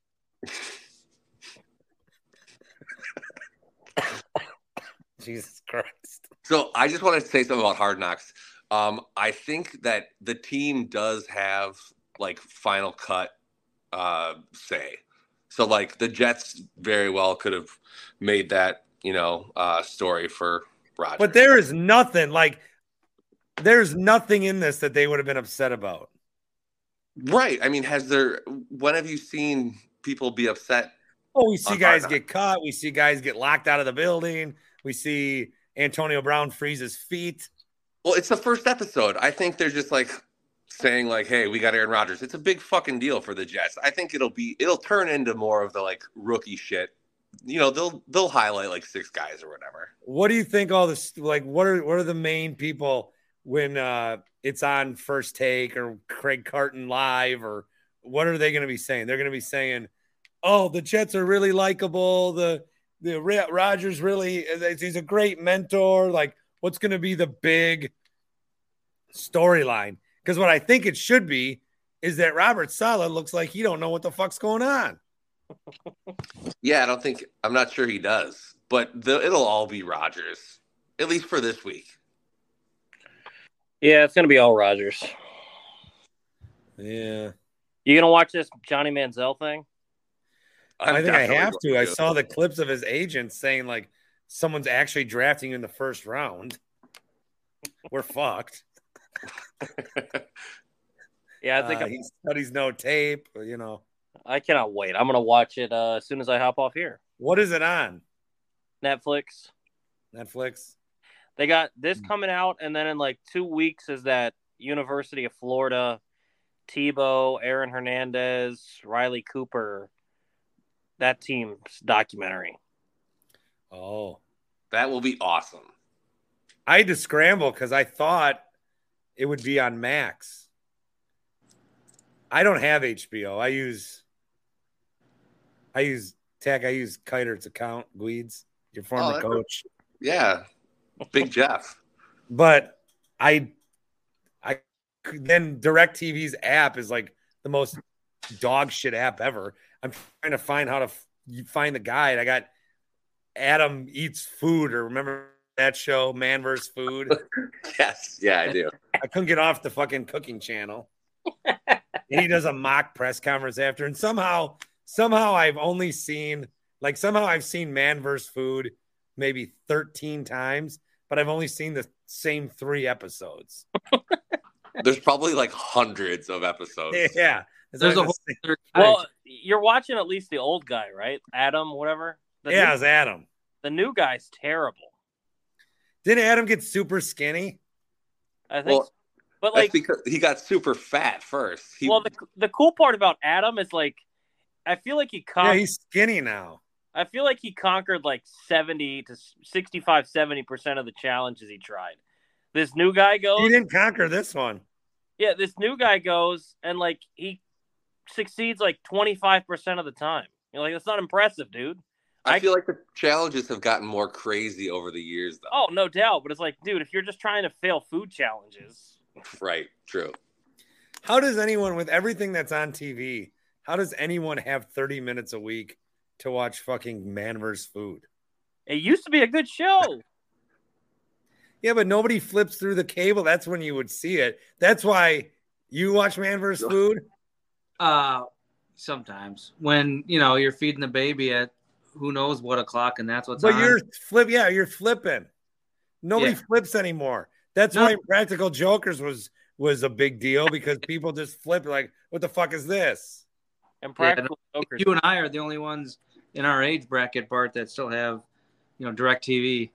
Jesus Christ. So I just wanted to say something about Hard Knocks. Um, I think that the team does have like final cut uh, say. So like the Jets very well could have made that, you know, uh, story for Rodgers. But there is nothing like there's nothing in this that they would have been upset about. Right. I mean, has there when have you seen people be upset? Oh, we see on guys Hard get caught. We see guys get locked out of the building. We see Antonio Brown freeze his feet. Well, it's the first episode. I think they're just like saying like, hey, we got Aaron Rodgers. It's a big fucking deal for the Jets. I think it'll be it'll turn into more of the like rookie shit. You know, they'll they'll highlight like six guys or whatever. What do you think all this like what are what are the main people when uh it's on First Take or Craig Carton Live, or what are they going to be saying? They're going to be saying, "Oh, the Jets are really likable. The the Rodgers really he's a great mentor." Like, what's going to be the big storyline? Because what I think it should be is that Robert Saleh looks like he don't know what the fuck's going on. Yeah, I don't think I'm not sure he does, but the, it'll all be Rodgers, at least for this week. Yeah, it's gonna be all Rodgers. Yeah, you gonna watch this Johnny Manziel thing? I'm I think I have to. I saw the clips of his agent saying like someone's actually drafting you in the first round. We're fucked. Yeah, I think uh, he studies no tape. You know, I cannot wait. I'm gonna watch it uh, as soon as I hop off here. What is it on? Netflix. Netflix. They got this coming out, and then in like two weeks is that University of Florida, Tebow, Aaron Hernandez, Riley Cooper, that team's documentary. Oh, that will be awesome. I had to scramble because I thought it would be on Max. I don't have H B O. I use, I use Tech. I use Kiter's account, Guides, your former oh, coach. Yeah. Big Jeff. But I, I then DirecTV's app is like the most dog shit app ever. I'm trying to find how to f- find the guide. I got Adam Eats Food, or remember that show, Man versus. Food? Yes. Yeah, I do. I couldn't get off the fucking cooking channel. And he does a mock press conference after. And somehow, somehow I've only seen, like somehow I've seen Man versus. Food maybe thirteen times. But I've only seen the same three episodes. There's probably like hundreds of episodes. Yeah. There's a whole well, you're watching at least the old guy, right? Adam, whatever. The yeah, new, it's Adam. The new guy's terrible. Didn't Adam get super skinny? I think well, so. But like because he got super fat first. He, well, the, the cool part about Adam is like, I feel like he con- Yeah, he's skinny now. I feel like he conquered like seventy to sixty-five, seventy percent of the challenges he tried. This new guy goes. He didn't conquer this one. Yeah, this new guy goes and like he succeeds like twenty-five percent of the time. You're like, that's not impressive, dude. I, I feel like the challenges have gotten more crazy over the years, though. Oh, no doubt. But it's like, dude, if you're just trying to fail food challenges. Right, true. How does anyone, with everything that's on T V, how does anyone have thirty minutes a week to watch fucking Man versus. Food? It used to be a good show. Yeah, but nobody flips through the cable. That's when you would see it. That's why you watch Man versus. Food? Uh, sometimes. When, you know, you're feeding the baby at who knows what o'clock, and that's what's but on. But you're flip, yeah, you're flipping. Nobody yeah. flips anymore. That's no. why Practical Jokers was was a big deal, because people just flip like, what the fuck is this? And Practical yeah, Jokers. You and I are the only ones in our age bracket, Bart, that still have, you know, DirecTV.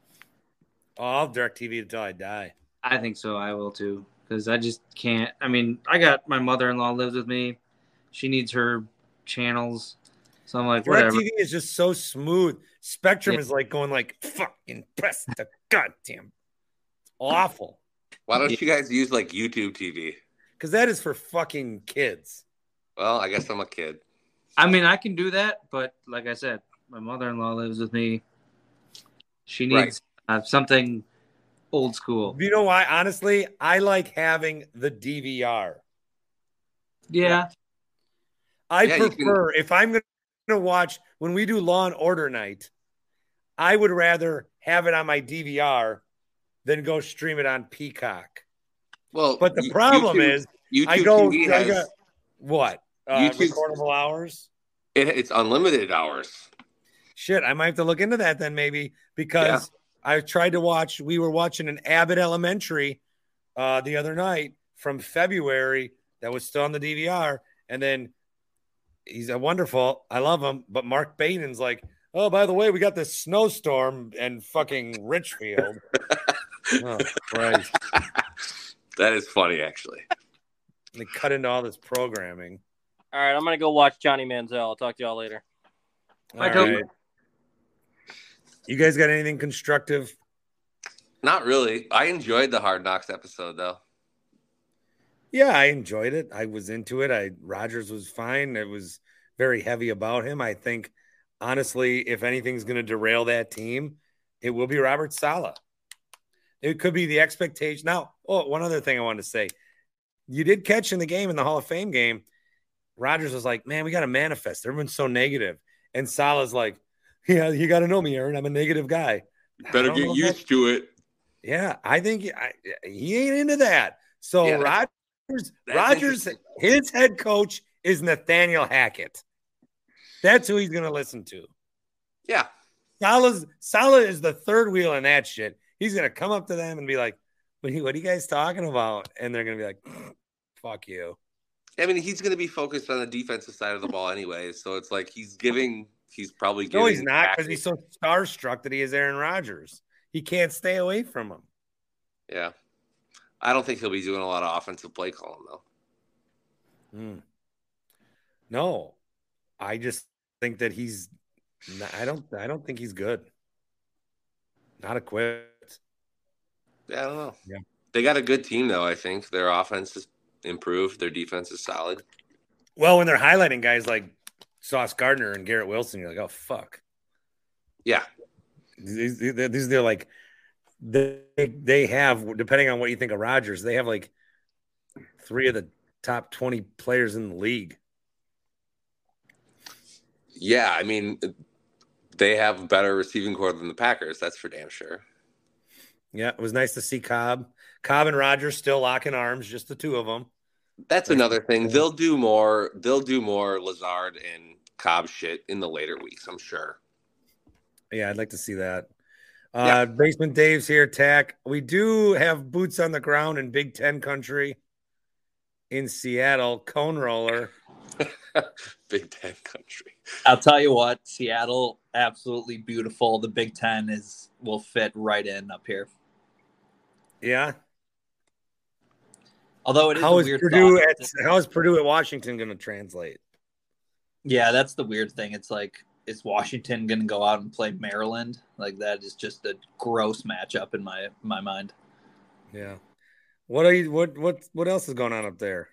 Oh, I'll DirecTV until I die. I think so. I will too, because I just can't. I mean, I got my mother-in-law lives with me. She needs her channels. So I'm like, whatever. DirecTV is just so smooth. Spectrum Yeah. is like going like, fucking press the goddamn. Awful. Why don't you guys use like YouTube T V? Because that is for fucking kids. Well, I guess I'm a kid. I mean, I can do that, but like I said, my mother-in-law lives with me. She needs uh, something old school. You know why? Honestly, I like having the D V R. Yeah. I Yeah, you prefer, if I'm going to watch, when we do Law and Order night, I would rather have it on my D V R than go stream it on Peacock. Well, But the you- problem YouTube, is, YouTube I go, T V I has got, what? Uh, YouTube- recordable hours? it, it's unlimited hours. Shit, I might have to look into that then maybe because I tried to watch, we were watching an Abbott Elementary uh, the other night from February that was still on the D V R. And then he's a wonderful, I love him, but Mark Bainen's like, oh, by the way, we got this snowstorm and fucking Richfield. Oh, Christ. That is funny, actually. They cut into all this programming. All right, I'm gonna go watch Johnny Manziel. I'll talk to y'all later. All I don't- right. You guys got anything constructive? Not really. I enjoyed the Hard Knocks episode, though. Yeah, I enjoyed it. I was into it. I Rodgers was fine. It was very heavy about him. I think, honestly, if anything's going to derail that team, it will be Robert Saleh. It could be the expectation. Now, oh, one other thing I wanted to say. You did catch in the game, in the Hall of Fame game, Rodgers was like, man, we got to manifest. Everyone's so negative. And Saleh's like, yeah, you got to know me, Aaron. I'm a negative guy. I Better don't get know if used that- to it. Yeah, I think I, he ain't into that. So Yeah, Rodgers, that's Rodgers, interesting. his head coach is Nathaniel Hackett. That's who he's going to listen to. Yeah. Saleh's, Saleh is the third wheel in that shit. He's going to come up to them and be like, what are, you, what are you guys talking about? And they're going to be like, fuck you. I mean, he's going to be focused on the defensive side of the ball anyway. So it's like he's giving, he's probably giving. No, he's not because Hackett- he's so starstruck that he is Aaron Rodgers. He can't stay away from him. Yeah. I don't think he'll be doing a lot of offensive play calling, though. Hmm. No, I just think that he's. Not, I don't. I don't think he's good. Not equipped. Yeah, I don't know. Yeah. They got a good team, though, I think. Their offense is improved. Their defense is solid. Well, when they're highlighting guys like Sauce Gardner and Garrett Wilson, you're like, oh fuck. Yeah. These, these these- they're like they they have, depending on what you think of Rodgers, they have like three of the top twenty players in the league. Yeah, I mean, they have a better receiving core than the Packers. That's for damn sure. Yeah, it was nice to see Cobb. Cobb and Rodgers still locking arms, just the two of them. That's another thing. They'll do more. They'll do more Lazard and Cobb shit in the later weeks, I'm sure. Yeah, I'd like to see that. Uh, Yeah. Basement Dave's here, Tack. We do have boots on the ground in Big Ten country in Seattle. Cone roller. Big Ten country. I'll tell you what, Seattle, absolutely beautiful. The Big Ten is will fit right in up here. Yeah. Although it is How a is weird Purdue thought. at how is Purdue at Washington going to translate? Yeah, that's the weird thing. It's like, is Washington going to go out and play Maryland? Like, that is just a gross matchup in my my mind. Yeah. What are you? What what what else is going on up there?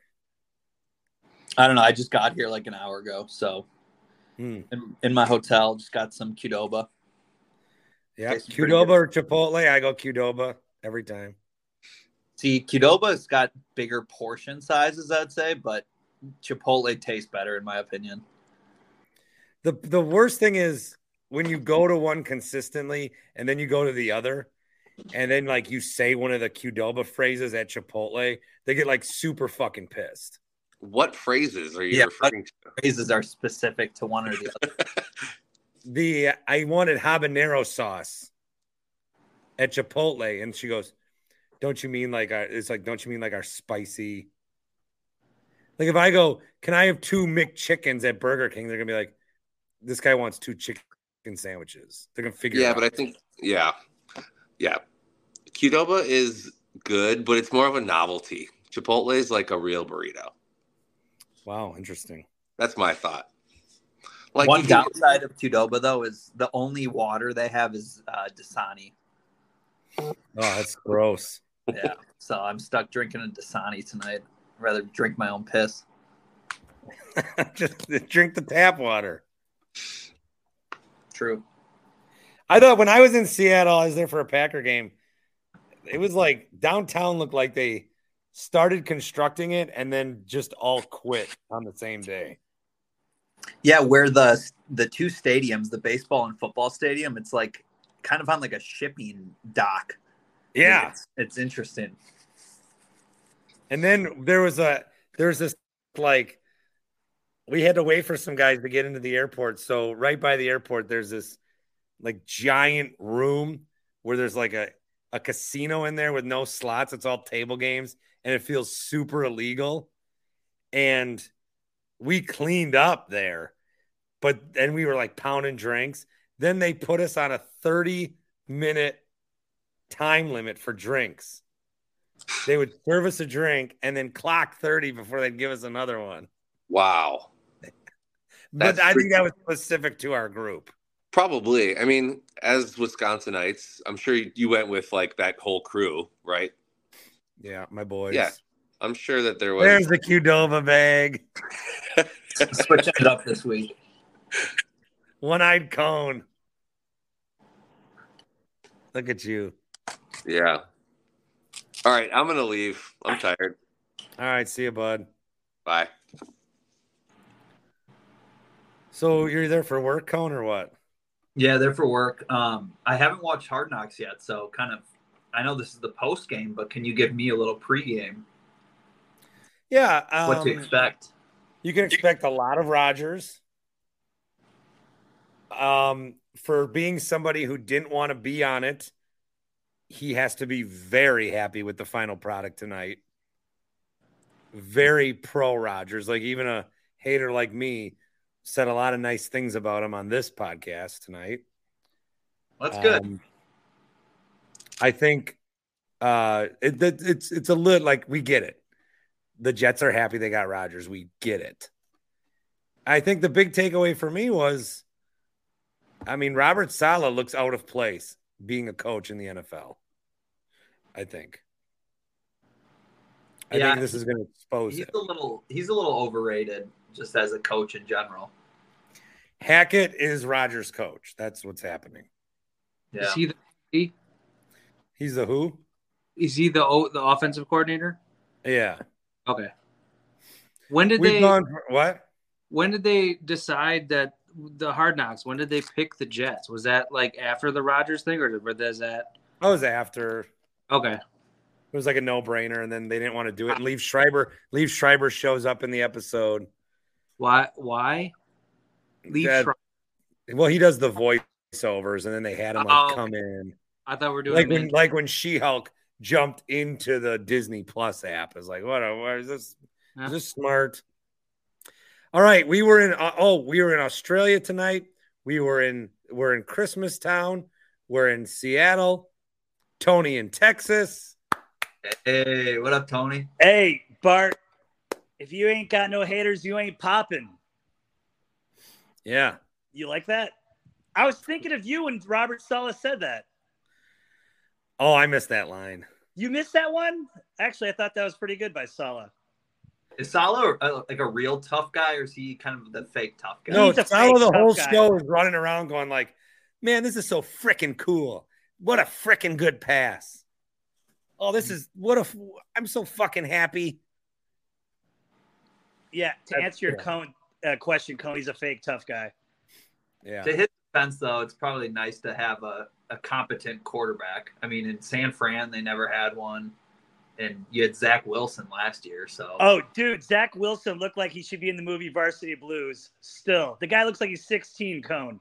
I don't know. I just got here like an hour ago, so Hmm. in, in my hotel, just got some Qdoba. Yeah, Tastes pretty Qdoba good. or Chipotle. I go Qdoba every time. See, Qdoba's got bigger portion sizes, I'd say, but Chipotle tastes better in my opinion. The the worst thing is when you go to one consistently and then you go to the other, and then like you say one of the Qdoba phrases at Chipotle, they get like super fucking pissed. What phrases are you Yeah, referring to? Phrases are specific to one or the other. The I wanted habanero sauce at Chipotle, and she goes, "Don't you mean like our?" It's like, "Don't you mean like our spicy?" Like if I go, "Can I have two McChickens at Burger King?" They're gonna be like, "This guy wants two chicken sandwiches." They're gonna figure. Yeah, it out. but I think, yeah. Yeah. Qdoba is good, but it's more of a novelty. Chipotle is like a real burrito. Wow, interesting. That's my thought. Like One you can- downside of Qdoba though is the only water they have is uh, Dasani. Oh, that's gross. Yeah, so I'm stuck drinking a Dasani tonight. I'd rather drink my own piss. Just drink the tap water. True. I thought when I was in Seattle, I was there for a Packer game. It was like downtown looked like they started constructing it and then just all quit on the same day. Yeah, where the the two stadiums, the baseball and football stadium, it's like kind of on like a shipping dock. Yeah, it's, it's interesting. and then there was a there's this like we had to wait for some guys to get into the airport. So right by the airport, there's this like giant room where there's like a a casino in there with no slots. It's all table games, and it feels super illegal. And we cleaned up there, but then we were like pounding drinks. Then they put us on a thirty minute time limit for drinks. They would serve us a drink and then clock thirty before they'd give us another one. wow. But That's I think pretty- that was specific to our group. Probably. I mean, as Wisconsinites, I'm sure you went with like that whole crew, right? Yeah, my boys. Yeah. I'm sure that there was. There's the Qdoba bag. Switching it up this week. One-eyed cone. Look at you. Yeah. All right, I'm gonna leave. I'm tired. All right, see you, bud. Bye. So you're there for work, Cone, or what? Yeah, they're for work. Um, I haven't watched Hard Knocks yet, so kind of. I know this is the post game, but can you give me a little pregame? Yeah. Um, What to expect? You can expect a lot of Rodgers. Um, for being somebody who didn't want to be on it, he has to be very happy with the final product tonight. Very pro Rodgers. Like even a hater like me said a lot of nice things about him on this podcast tonight. That's good. Um, I think uh, it, it, it's it's a little like we get it. The Jets are happy they got Rodgers. We get it. I think the big takeaway for me was, I mean, Robert Saleh looks out of place being a coach in the N F L. I think. I Yeah, think this is going to expose He's it. a little. He's a little overrated, just as a coach in general. Hackett is Rodgers' coach. That's what's happening. Yeah. Is he the he, He's the who? is he the o, the offensive coordinator? Yeah. Okay. When did We've they gone for, what? when did they decide that the Hard Knocks? When did they pick the Jets? Was that like after the Rodgers thing, or was that I was after. okay? It was like a no-brainer, and then they didn't want to do it. And Leave Schreiber, Leave Schreiber shows up in the episode. Why? Why? Leave. That- Schreiber- Well, he does the voiceovers, and then they had him like Oh, come in, I thought we were doing like men- when like when She-Hulk jumped into the Disney Plus app. It's like, what? What is this? Huh? Is this smart? All right, we were in. Uh, oh, we were in Australia tonight. We were in. We're in Christmas Town. We're in Seattle. Tony in Texas. Hey, what up, Tony? Hey, Bart, if you ain't got no haters, you ain't popping. Yeah. You like that? I was thinking of you when Robert Saleh said that. Oh, I missed that line. You missed that one? Actually, I thought that was pretty good by Saleh. Is Saleh uh, like a real tough guy, or is he kind of the fake tough guy? No, He's a Saleh, fake the tough whole guy. show is running around going like, man, this is so freaking cool. What a freaking good pass. Oh, this is what a. I'm so fucking happy. Yeah, to That's- answer your yeah. Cone, uh, question, Coney's a fake tough guy. Yeah. To his defense, though, it's probably nice to have a, a competent quarterback. I mean, in San Fran, they never had one, and you had Zach Wilson last year. So, Oh, dude, Zach Wilson looked like he should be in the movie Varsity Blues. Still, the guy looks like he's sixteen, Cone.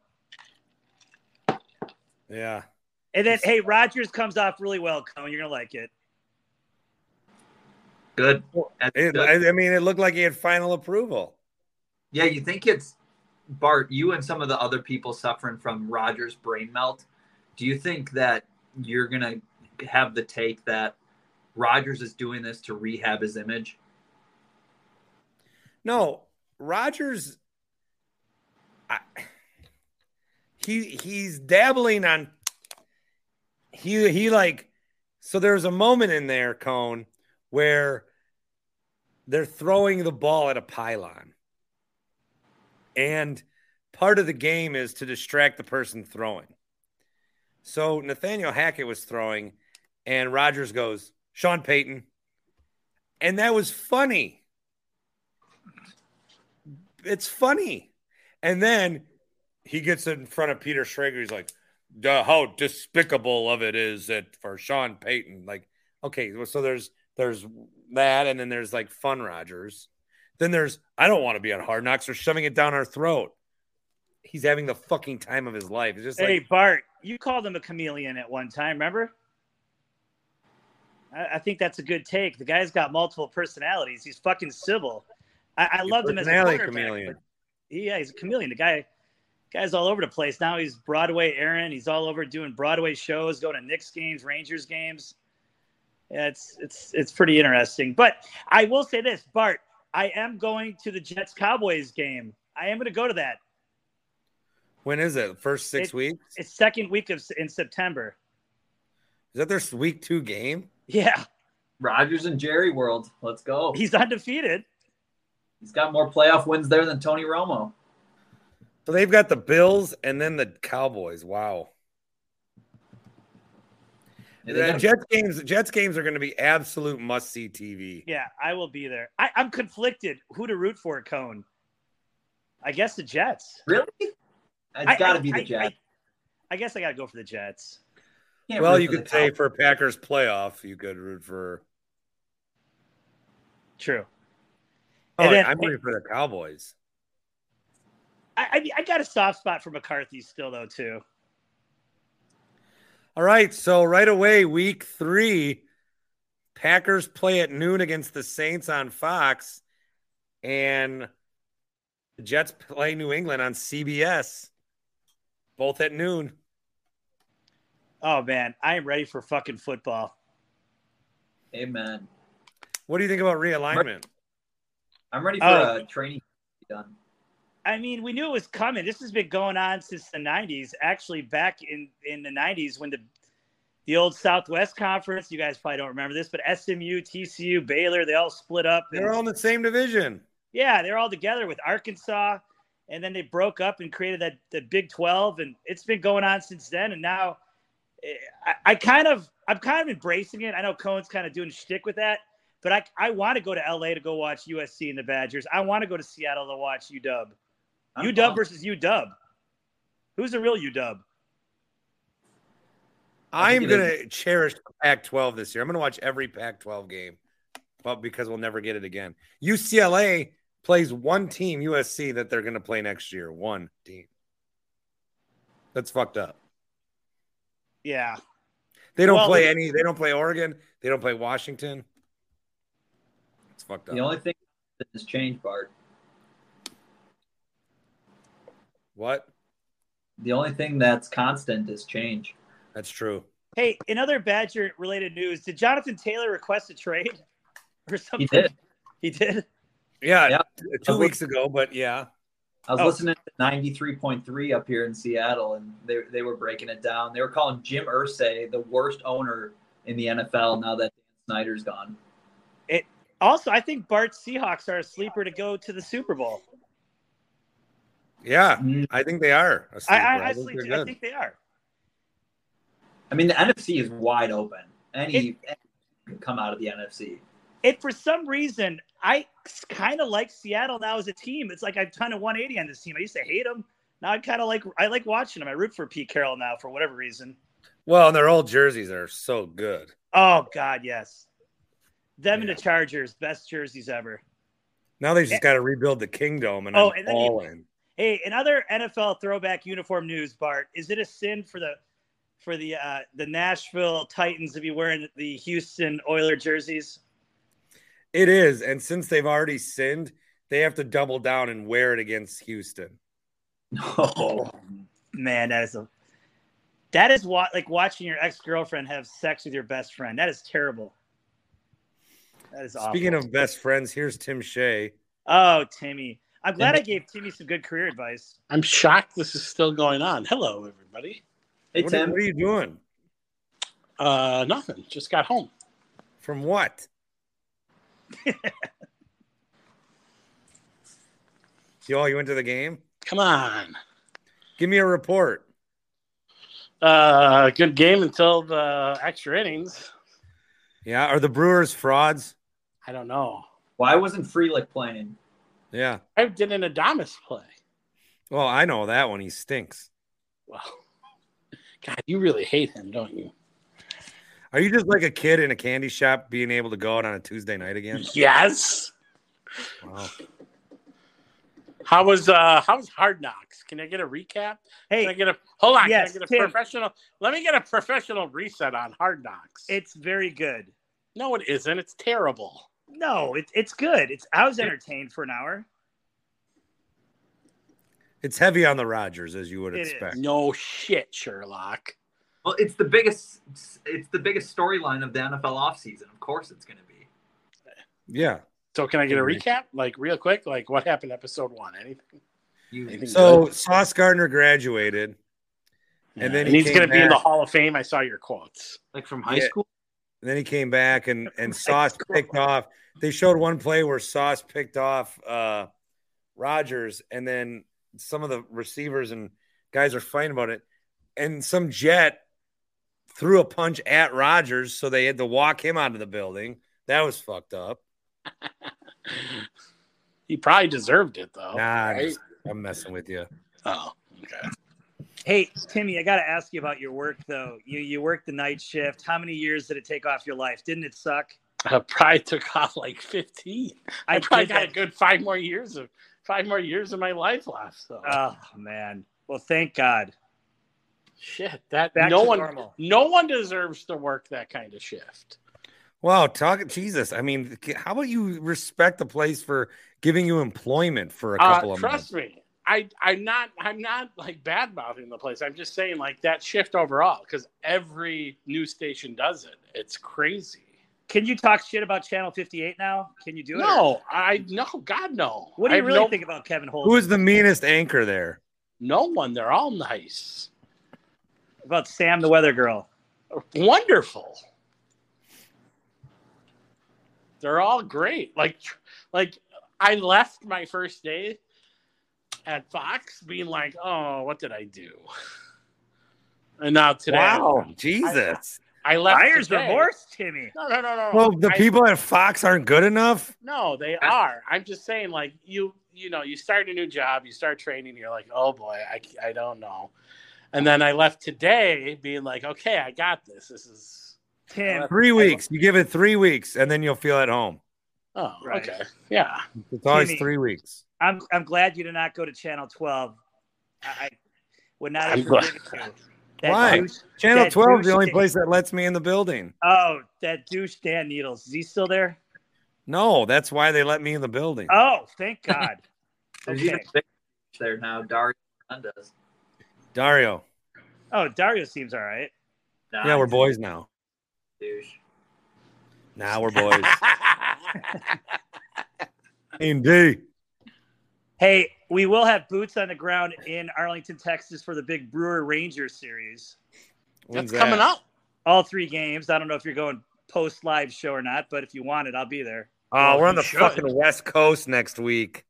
Yeah. And then, hey, Rodgers comes off really well, Cone. You're gonna like it. good. That's It, good. I, I mean, it looked like he had final approval. Yeah, you think it's Bart, you and some of the other people suffering from Rodgers brain melt. Do you think that you're gonna have the take that Rodgers is doing this to rehab his image? No, Rodgers. I, he he's dabbling on. He he like so. There's a moment in there, Cone, where they're throwing the ball at a pylon, and part of the game is to distract the person throwing. So Nathaniel Hackett was throwing, and Rodgers goes, Sean Payton. And that was funny. It's funny. And then he gets in front of Peter Schrager. He's like, how despicable of it is that for Sean Payton. Like, okay, so there's there's that, and then there's like fun Rodgers. Then there's, I don't want to be on Hard Knocks or shoving it down our throat. He's having the fucking time of his life. It's just hey, like, Bart, you called him a chameleon at one time, remember? I, I think that's a good take. The guy's got multiple personalities. He's fucking civil. I, I loved him as a quarterback. Chameleon. Yeah, he's a chameleon. The guy, guy's all over the place. Now he's Broadway Aaron. He's all over doing Broadway shows, going to Knicks games, Rangers games. Yeah, it's it's it's pretty interesting. But I will say this, Bart, I am going to the Jets-Cowboys game. I am going to go to that. When is it? First six it, weeks? It's second week of in September. Is that their week two game? Yeah. Rodgers and Jerry world. Let's go. He's undefeated. He's got more playoff wins there than Tony Romo. So they've got the Bills and then the Cowboys. Wow. Yeah, the Jets games, Jets games are going to be absolute must-see T V. Yeah, I will be there. I, I'm conflicted. Who to root for, Cone? I guess the Jets. Really? It's got to be the I, Jets. I, I guess I got to go for the Jets. Can't well, you could say for Packers playoff, you could root for. True. Oh, then, I'm rooting for the Cowboys. I, I I got a soft spot for McCarthy still, though, too. All right, so right away, week three, Packers play at noon against the Saints on Fox, and the Jets play New England on C B S, both at noon. Oh, man, I am ready for fucking football. Amen. What do you think about realignment? I'm ready for oh. a training to be done. I mean, we knew it was coming. This has been going on since the nineties. Actually, back in, in the nineties when the the old Southwest Conference, you guys probably don't remember this, but S M U, T C U, Baylor, they all split up. They're all in the same division. Yeah, they're all together with Arkansas, and then they broke up and created that the Big twelve, and it's been going on since then. And now I, I kind of, I'm kind of embracing it. I know Cohen's kind of doing shtick with that, but I, I want to go to L A to go watch U S C and the Badgers. I want to go to Seattle to watch U W. I'm U W pumped. Versus U W. Who's the real U W? I'm going to cherish Pac twelve this year. I'm going to watch every Pac twelve game, but because we'll never get it again. U C L A plays one team, U S C, that they're going to play next year. One team. That's fucked up. Yeah. They don't well, play any. They don't play Oregon. They don't play Washington. It's fucked up. The only thing that has changed, Bart. What? The only thing that's constant is change. That's true. Hey, in other Badger-related news, did Jonathan Taylor request a trade or something? He did. He did? Yeah, yeah. two weeks ago, but yeah. I was oh. listening to ninety-three point three up here in Seattle, and they they were breaking it down. They were calling Jim Irsay the worst owner in the N F L now that Dan Snyder's gone. It also, I think Bart's Seahawks are a sleeper to go to the Super Bowl. Yeah, I think they are. A I, I, I, I, think think I think they are. I mean, the N F C is wide open. Any, it, any can come out of the N F C. It for some reason, I kind of like Seattle now as a team. It's like I've done a one eighty on this team. I used to hate them. Now I kind of like I like watching them. I root for Pete Carroll now for whatever reason. Well, and their old jerseys are so good. Oh God, yes. Them yeah. and the Chargers, best jerseys ever. Now they just got to rebuild the Kingdom, and oh, I'm and then all you, in. Hey, in other N F L throwback uniform news, Bart, is it a sin for the for the uh, the Nashville Titans to be wearing the Houston Oilers jerseys? It is, and since they've already sinned, they have to double down and wear it against Houston. Oh man, that is a that is what like watching your ex-girlfriend have sex with your best friend. That is terrible. That is awful. Speaking of best friends, here's Tim Shea. Oh, Timmy. I'm glad I gave Timmy some good career advice. I'm shocked this is still going on. Hello, everybody. Hey, what, Tim. Are, what are you doing? Uh, nothing. Just got home. From what? Yo, you went to the game? Come on. Give me a report. Uh, good game until the extra innings. Yeah, are the Brewers frauds? I don't know. Why wasn't Frelick playing? Yeah. I did an Adames play. Well, I know that one. He stinks. Well, God, you really hate him, don't you? Are you just like a kid in a candy shop being able to go out on a Tuesday night again? Yes. Wow. How was uh how was Hard Knocks? Can I get a recap? Hey, can I get a hold on? yes, can I get a Tim. professional? Let me get a professional reset on Hard Knocks. It's very good. No, it isn't. It's terrible. No, it, it's good. It's I was entertained for an hour. It's heavy on the Rodgers, as you would It expect. is. No shit, Sherlock. Well, it's the biggest. It's the biggest storyline of the N F L offseason. Of course, it's going to be. Yeah. So can I get a Agree. recap? Like real quick? Like what happened episode one? Anything? You, Anything So good? Sauce Gardner graduated, Yeah, and then and he he's came gonna be in the back. Hall of Fame. I saw your quotes. like from high Yeah. school. And then he came back, and and Sauce picked off. They showed one play where Sauce picked off uh, Rodgers, and then some of the receivers and guys are fighting about it, and some Jet threw a punch at Rodgers, so they had to walk him out of the building. That was fucked up. He probably deserved it though. Nah, I'm, right? just- I'm messing with you. Oh, okay. Hey, Timmy, I got to ask you about your work though. You you worked the night shift. How many years did it take off your life? Didn't it suck? I probably took off like fifteen. I, I probably did got a that. good five more years of five more years of my life left. So Oh man. Well, thank God. shit, that Back no to one, normal. no one deserves to work that kind of shift. Wow, talk Jesus. I mean, how about you respect the place for giving you employment for a couple Uh, of trust months? me, I I'm not I'm not like bad mouthing the place. I'm just saying like that shift overall because every news station does it. It's crazy. Can you talk shit about Channel fifty-eight now? Can you do it? or- No, I no, God no. What do I you have really no, think about Kevin Holden? Who is the meanest anchor there? No one. They're all nice, about Sam the Weather Girl? wonderful. They're all great. Like like I left my first day at Fox being like, oh, what did I do? And now today, Wow, Jesus. I left. Buyer's today. remorse, Timmy. No, no, no, no. Well, the I- people at Fox aren't good enough. No, they are. I'm just saying, like you, you know, you start a new job, you start training, you're like, oh boy, I, I don't know. And then I left today being like, okay, I got this. This is Tim, Three weeks. You give it three weeks, and then you'll feel at home. oh, Right. okay, yeah. It's always Timmy. three weeks. I'm I'm glad you did not go to Channel twelve. I, I would not have I'm glad- forgiven you. That Why? douche- Channel that twelve is the douche only Dan- place that lets me in the building. Oh, that douche Dan Needles. Is he still there? No, that's why they let me in the building. Oh, thank God. There's Okay. even a big there now. Dario Hernandez. Dario. Oh, Dario seems all right. Nah, Yeah, we're he's a boys now. douche. Now we're boys. Indeed. Hey, we will have boots on the ground in Arlington, Texas for the big Brewer Rangers series. When's That's coming that? up. All three games. I don't know if you're going post live show or not, but if you want it, I'll be there. Oh, we're on you the should. fucking West Coast next week.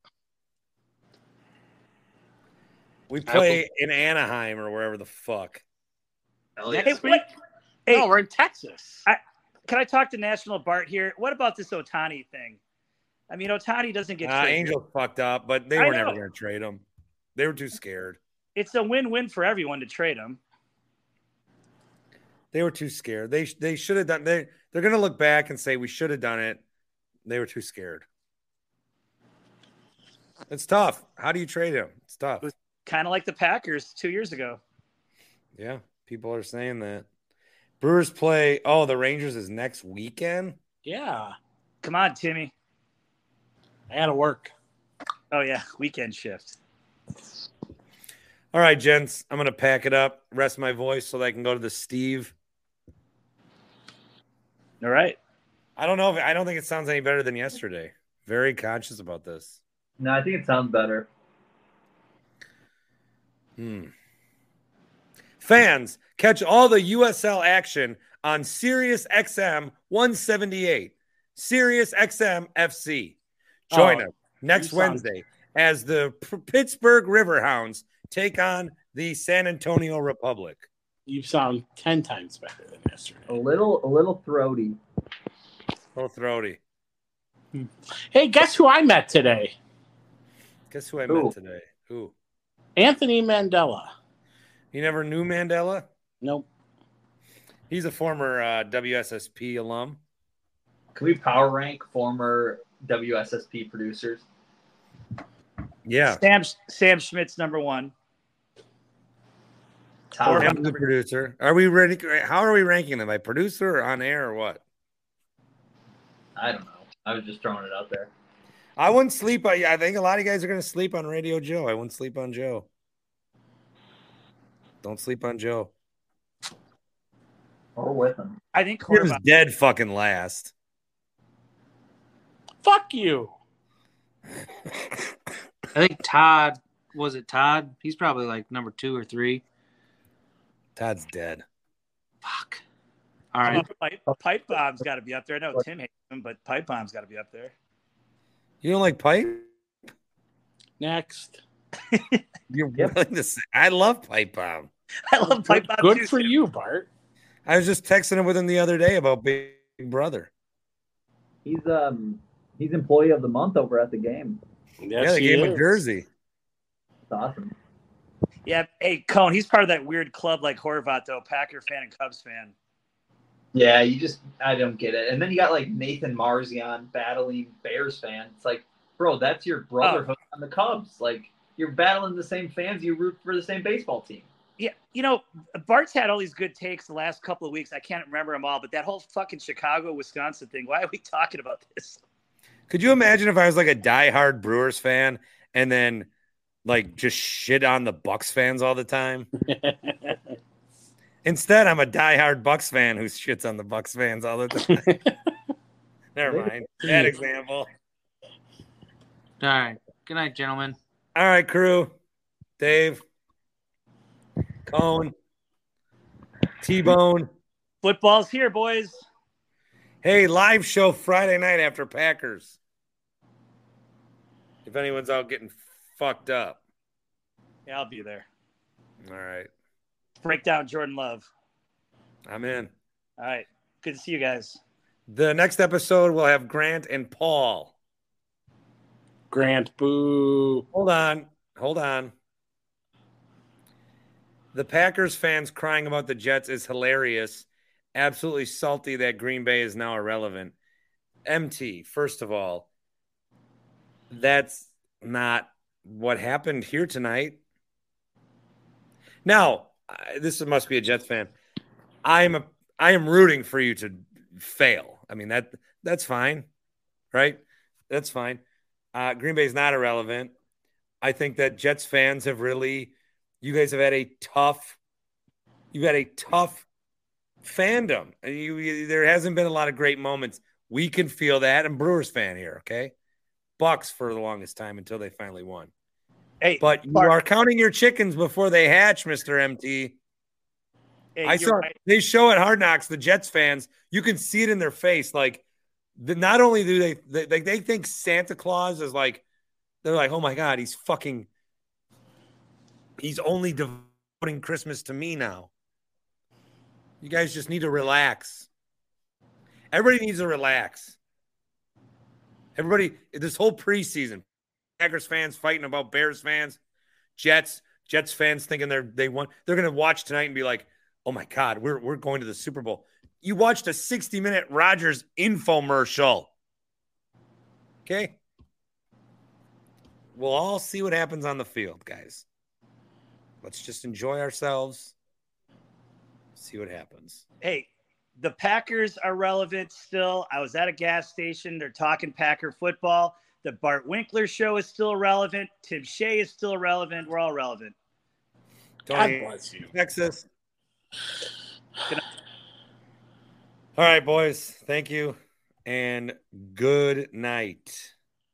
We play in Anaheim or wherever the fuck. Hell yeah. Hey, Next week? what- hey, No, we're in Texas. I- Can I talk to National Bart here? What about this Otani thing? I mean, Otani doesn't get Uh, traded. Angels fucked up, but they I were never know. going to trade him. They were too scared. It's a win-win for everyone to trade him. They were too scared. They they should have done. They they're going to look back and say we should have done it. They were too scared. It's tough. How do you trade him? It's tough. Kind of like the Packers two years ago. Yeah, people are saying that. Brewers play. Oh, the Rangers is next weekend. Yeah, Come on, Timmy. I had to work. Oh, yeah, weekend shift. All right, gents. I'm going to pack it up, rest my voice so that I can go to the Steve. All right. I don't know if I don't think it sounds any better than yesterday. Very conscious about this. No, I think it sounds better. Hmm. Fans, catch all the U S L action on Sirius X M one seventy-eight, Sirius X M F C. Join Oh, us next you sound- Wednesday as the P- Pittsburgh Riverhounds take on the San Antonio Republic. You sound ten times better than yesterday. A little, a little throaty. A little throaty. Hey, guess who I met today? Guess who I Who? met today? Who? Anthony Mandela. You never knew Mandela? Nope. He's a former uh, W S S P alum. Can we power rank former W S S P producers? Yeah. Sam Sam Schmidt's number one. Top Sam's the producer. Are we ready? How are we ranking them? By producer or on air or what? I don't know. I was just throwing it out there. I wouldn't sleep. I, I think a lot of you guys are going to sleep on Radio Joe. I wouldn't sleep on Joe. Don't sleep on Joe. Or with them. I think He was Horvath. dead fucking last. Fuck you. I think Todd, was it Todd? He's probably like number two or three. Todd's dead. Fuck. All right. Pipe, Pipe Bomb's got to be up there. I know Tim hates him, but Pipe Bomb's got to be up there. You don't like Pipe? Next. You're willing to say, I love Pipe Bomb. I love Pipe Bomb. Good too, for Tim. you, Bart. I was just texting him with him the other day about Big Brother. He's um he's employee of the month over at the game. Yes, yeah, they he gave him a is. jersey. It's awesome. Yeah. Hey, Cone, he's part of that weird club like Horvath, though. Packer fan and Cubs fan. Yeah, you just I don't get it. And then you got like Nathan Marzion battling Bears fan. It's like, bro, that's your brotherhood on the Cubs. Like you're battling the same fans. You root for the same baseball team. Yeah, you know, Bart's had all these good takes the last couple of weeks. I can't remember them all, but that whole fucking Chicago, Wisconsin thing, why are we talking about this? Could you imagine if I was like a diehard Brewers fan and then like just shit on the Bucks fans all the time? Instead, I'm a diehard Bucks fan who shits on the Bucks fans all the time. Never mind. Bad example. All right. Good night, gentlemen. All right, crew. Dave. Cone. T-Bone. Football's here, boys. Hey, live show Friday night after Packers. If anyone's out getting fucked up. Yeah, I'll be there. All right. Break down Jordan Love. I'm in. All right. Good to see you guys. The next episode, we'll have Grant and Paul. Grant, boo. Hold on. Hold on. The Packers fans crying about the Jets is hilarious. Absolutely salty that Green Bay is now irrelevant. M T, first of all, that's not what happened here tonight. Now, I- this must be a Jets fan. I'm a I am rooting for you to fail. I mean, that that's fine, right? That's fine. Uh, Green Bay is not irrelevant. I think that Jets fans have really, you guys have had a tough, you've had a tough fandom. You, you, there hasn't been a lot of great moments. We can feel that. I'm Brewers fan here, okay? Bucks for the longest time until they finally won. Hey, But you Mark. are counting your chickens before they hatch, Mister M T. Hey, I you're saw right. they show at Hard Knocks, the Jets fans, you can see it in their face. Like, the, not only do they, they, they, they think Santa Claus is like, they're like, oh my God, he's fucking, he's only devoting Christmas to me now. You guys just need to relax. Everybody needs to relax. Everybody, this whole preseason, Packers fans fighting about Bears fans, Jets, Jets fans thinking they're they won. They're gonna watch tonight and be like, "Oh my God, we're we're going to the Super Bowl." You watched a sixty minute Rodgers infomercial. Okay, we'll all see what happens on the field, guys. Let's just enjoy ourselves. See what happens. Hey, the Packers are relevant still. I was at a gas station. They're talking Packer football. The Bart Winkler show is still relevant. Tim Shea is still relevant. We're all relevant. God Tony, bless you. Texas. All right, boys. Thank you. And good night.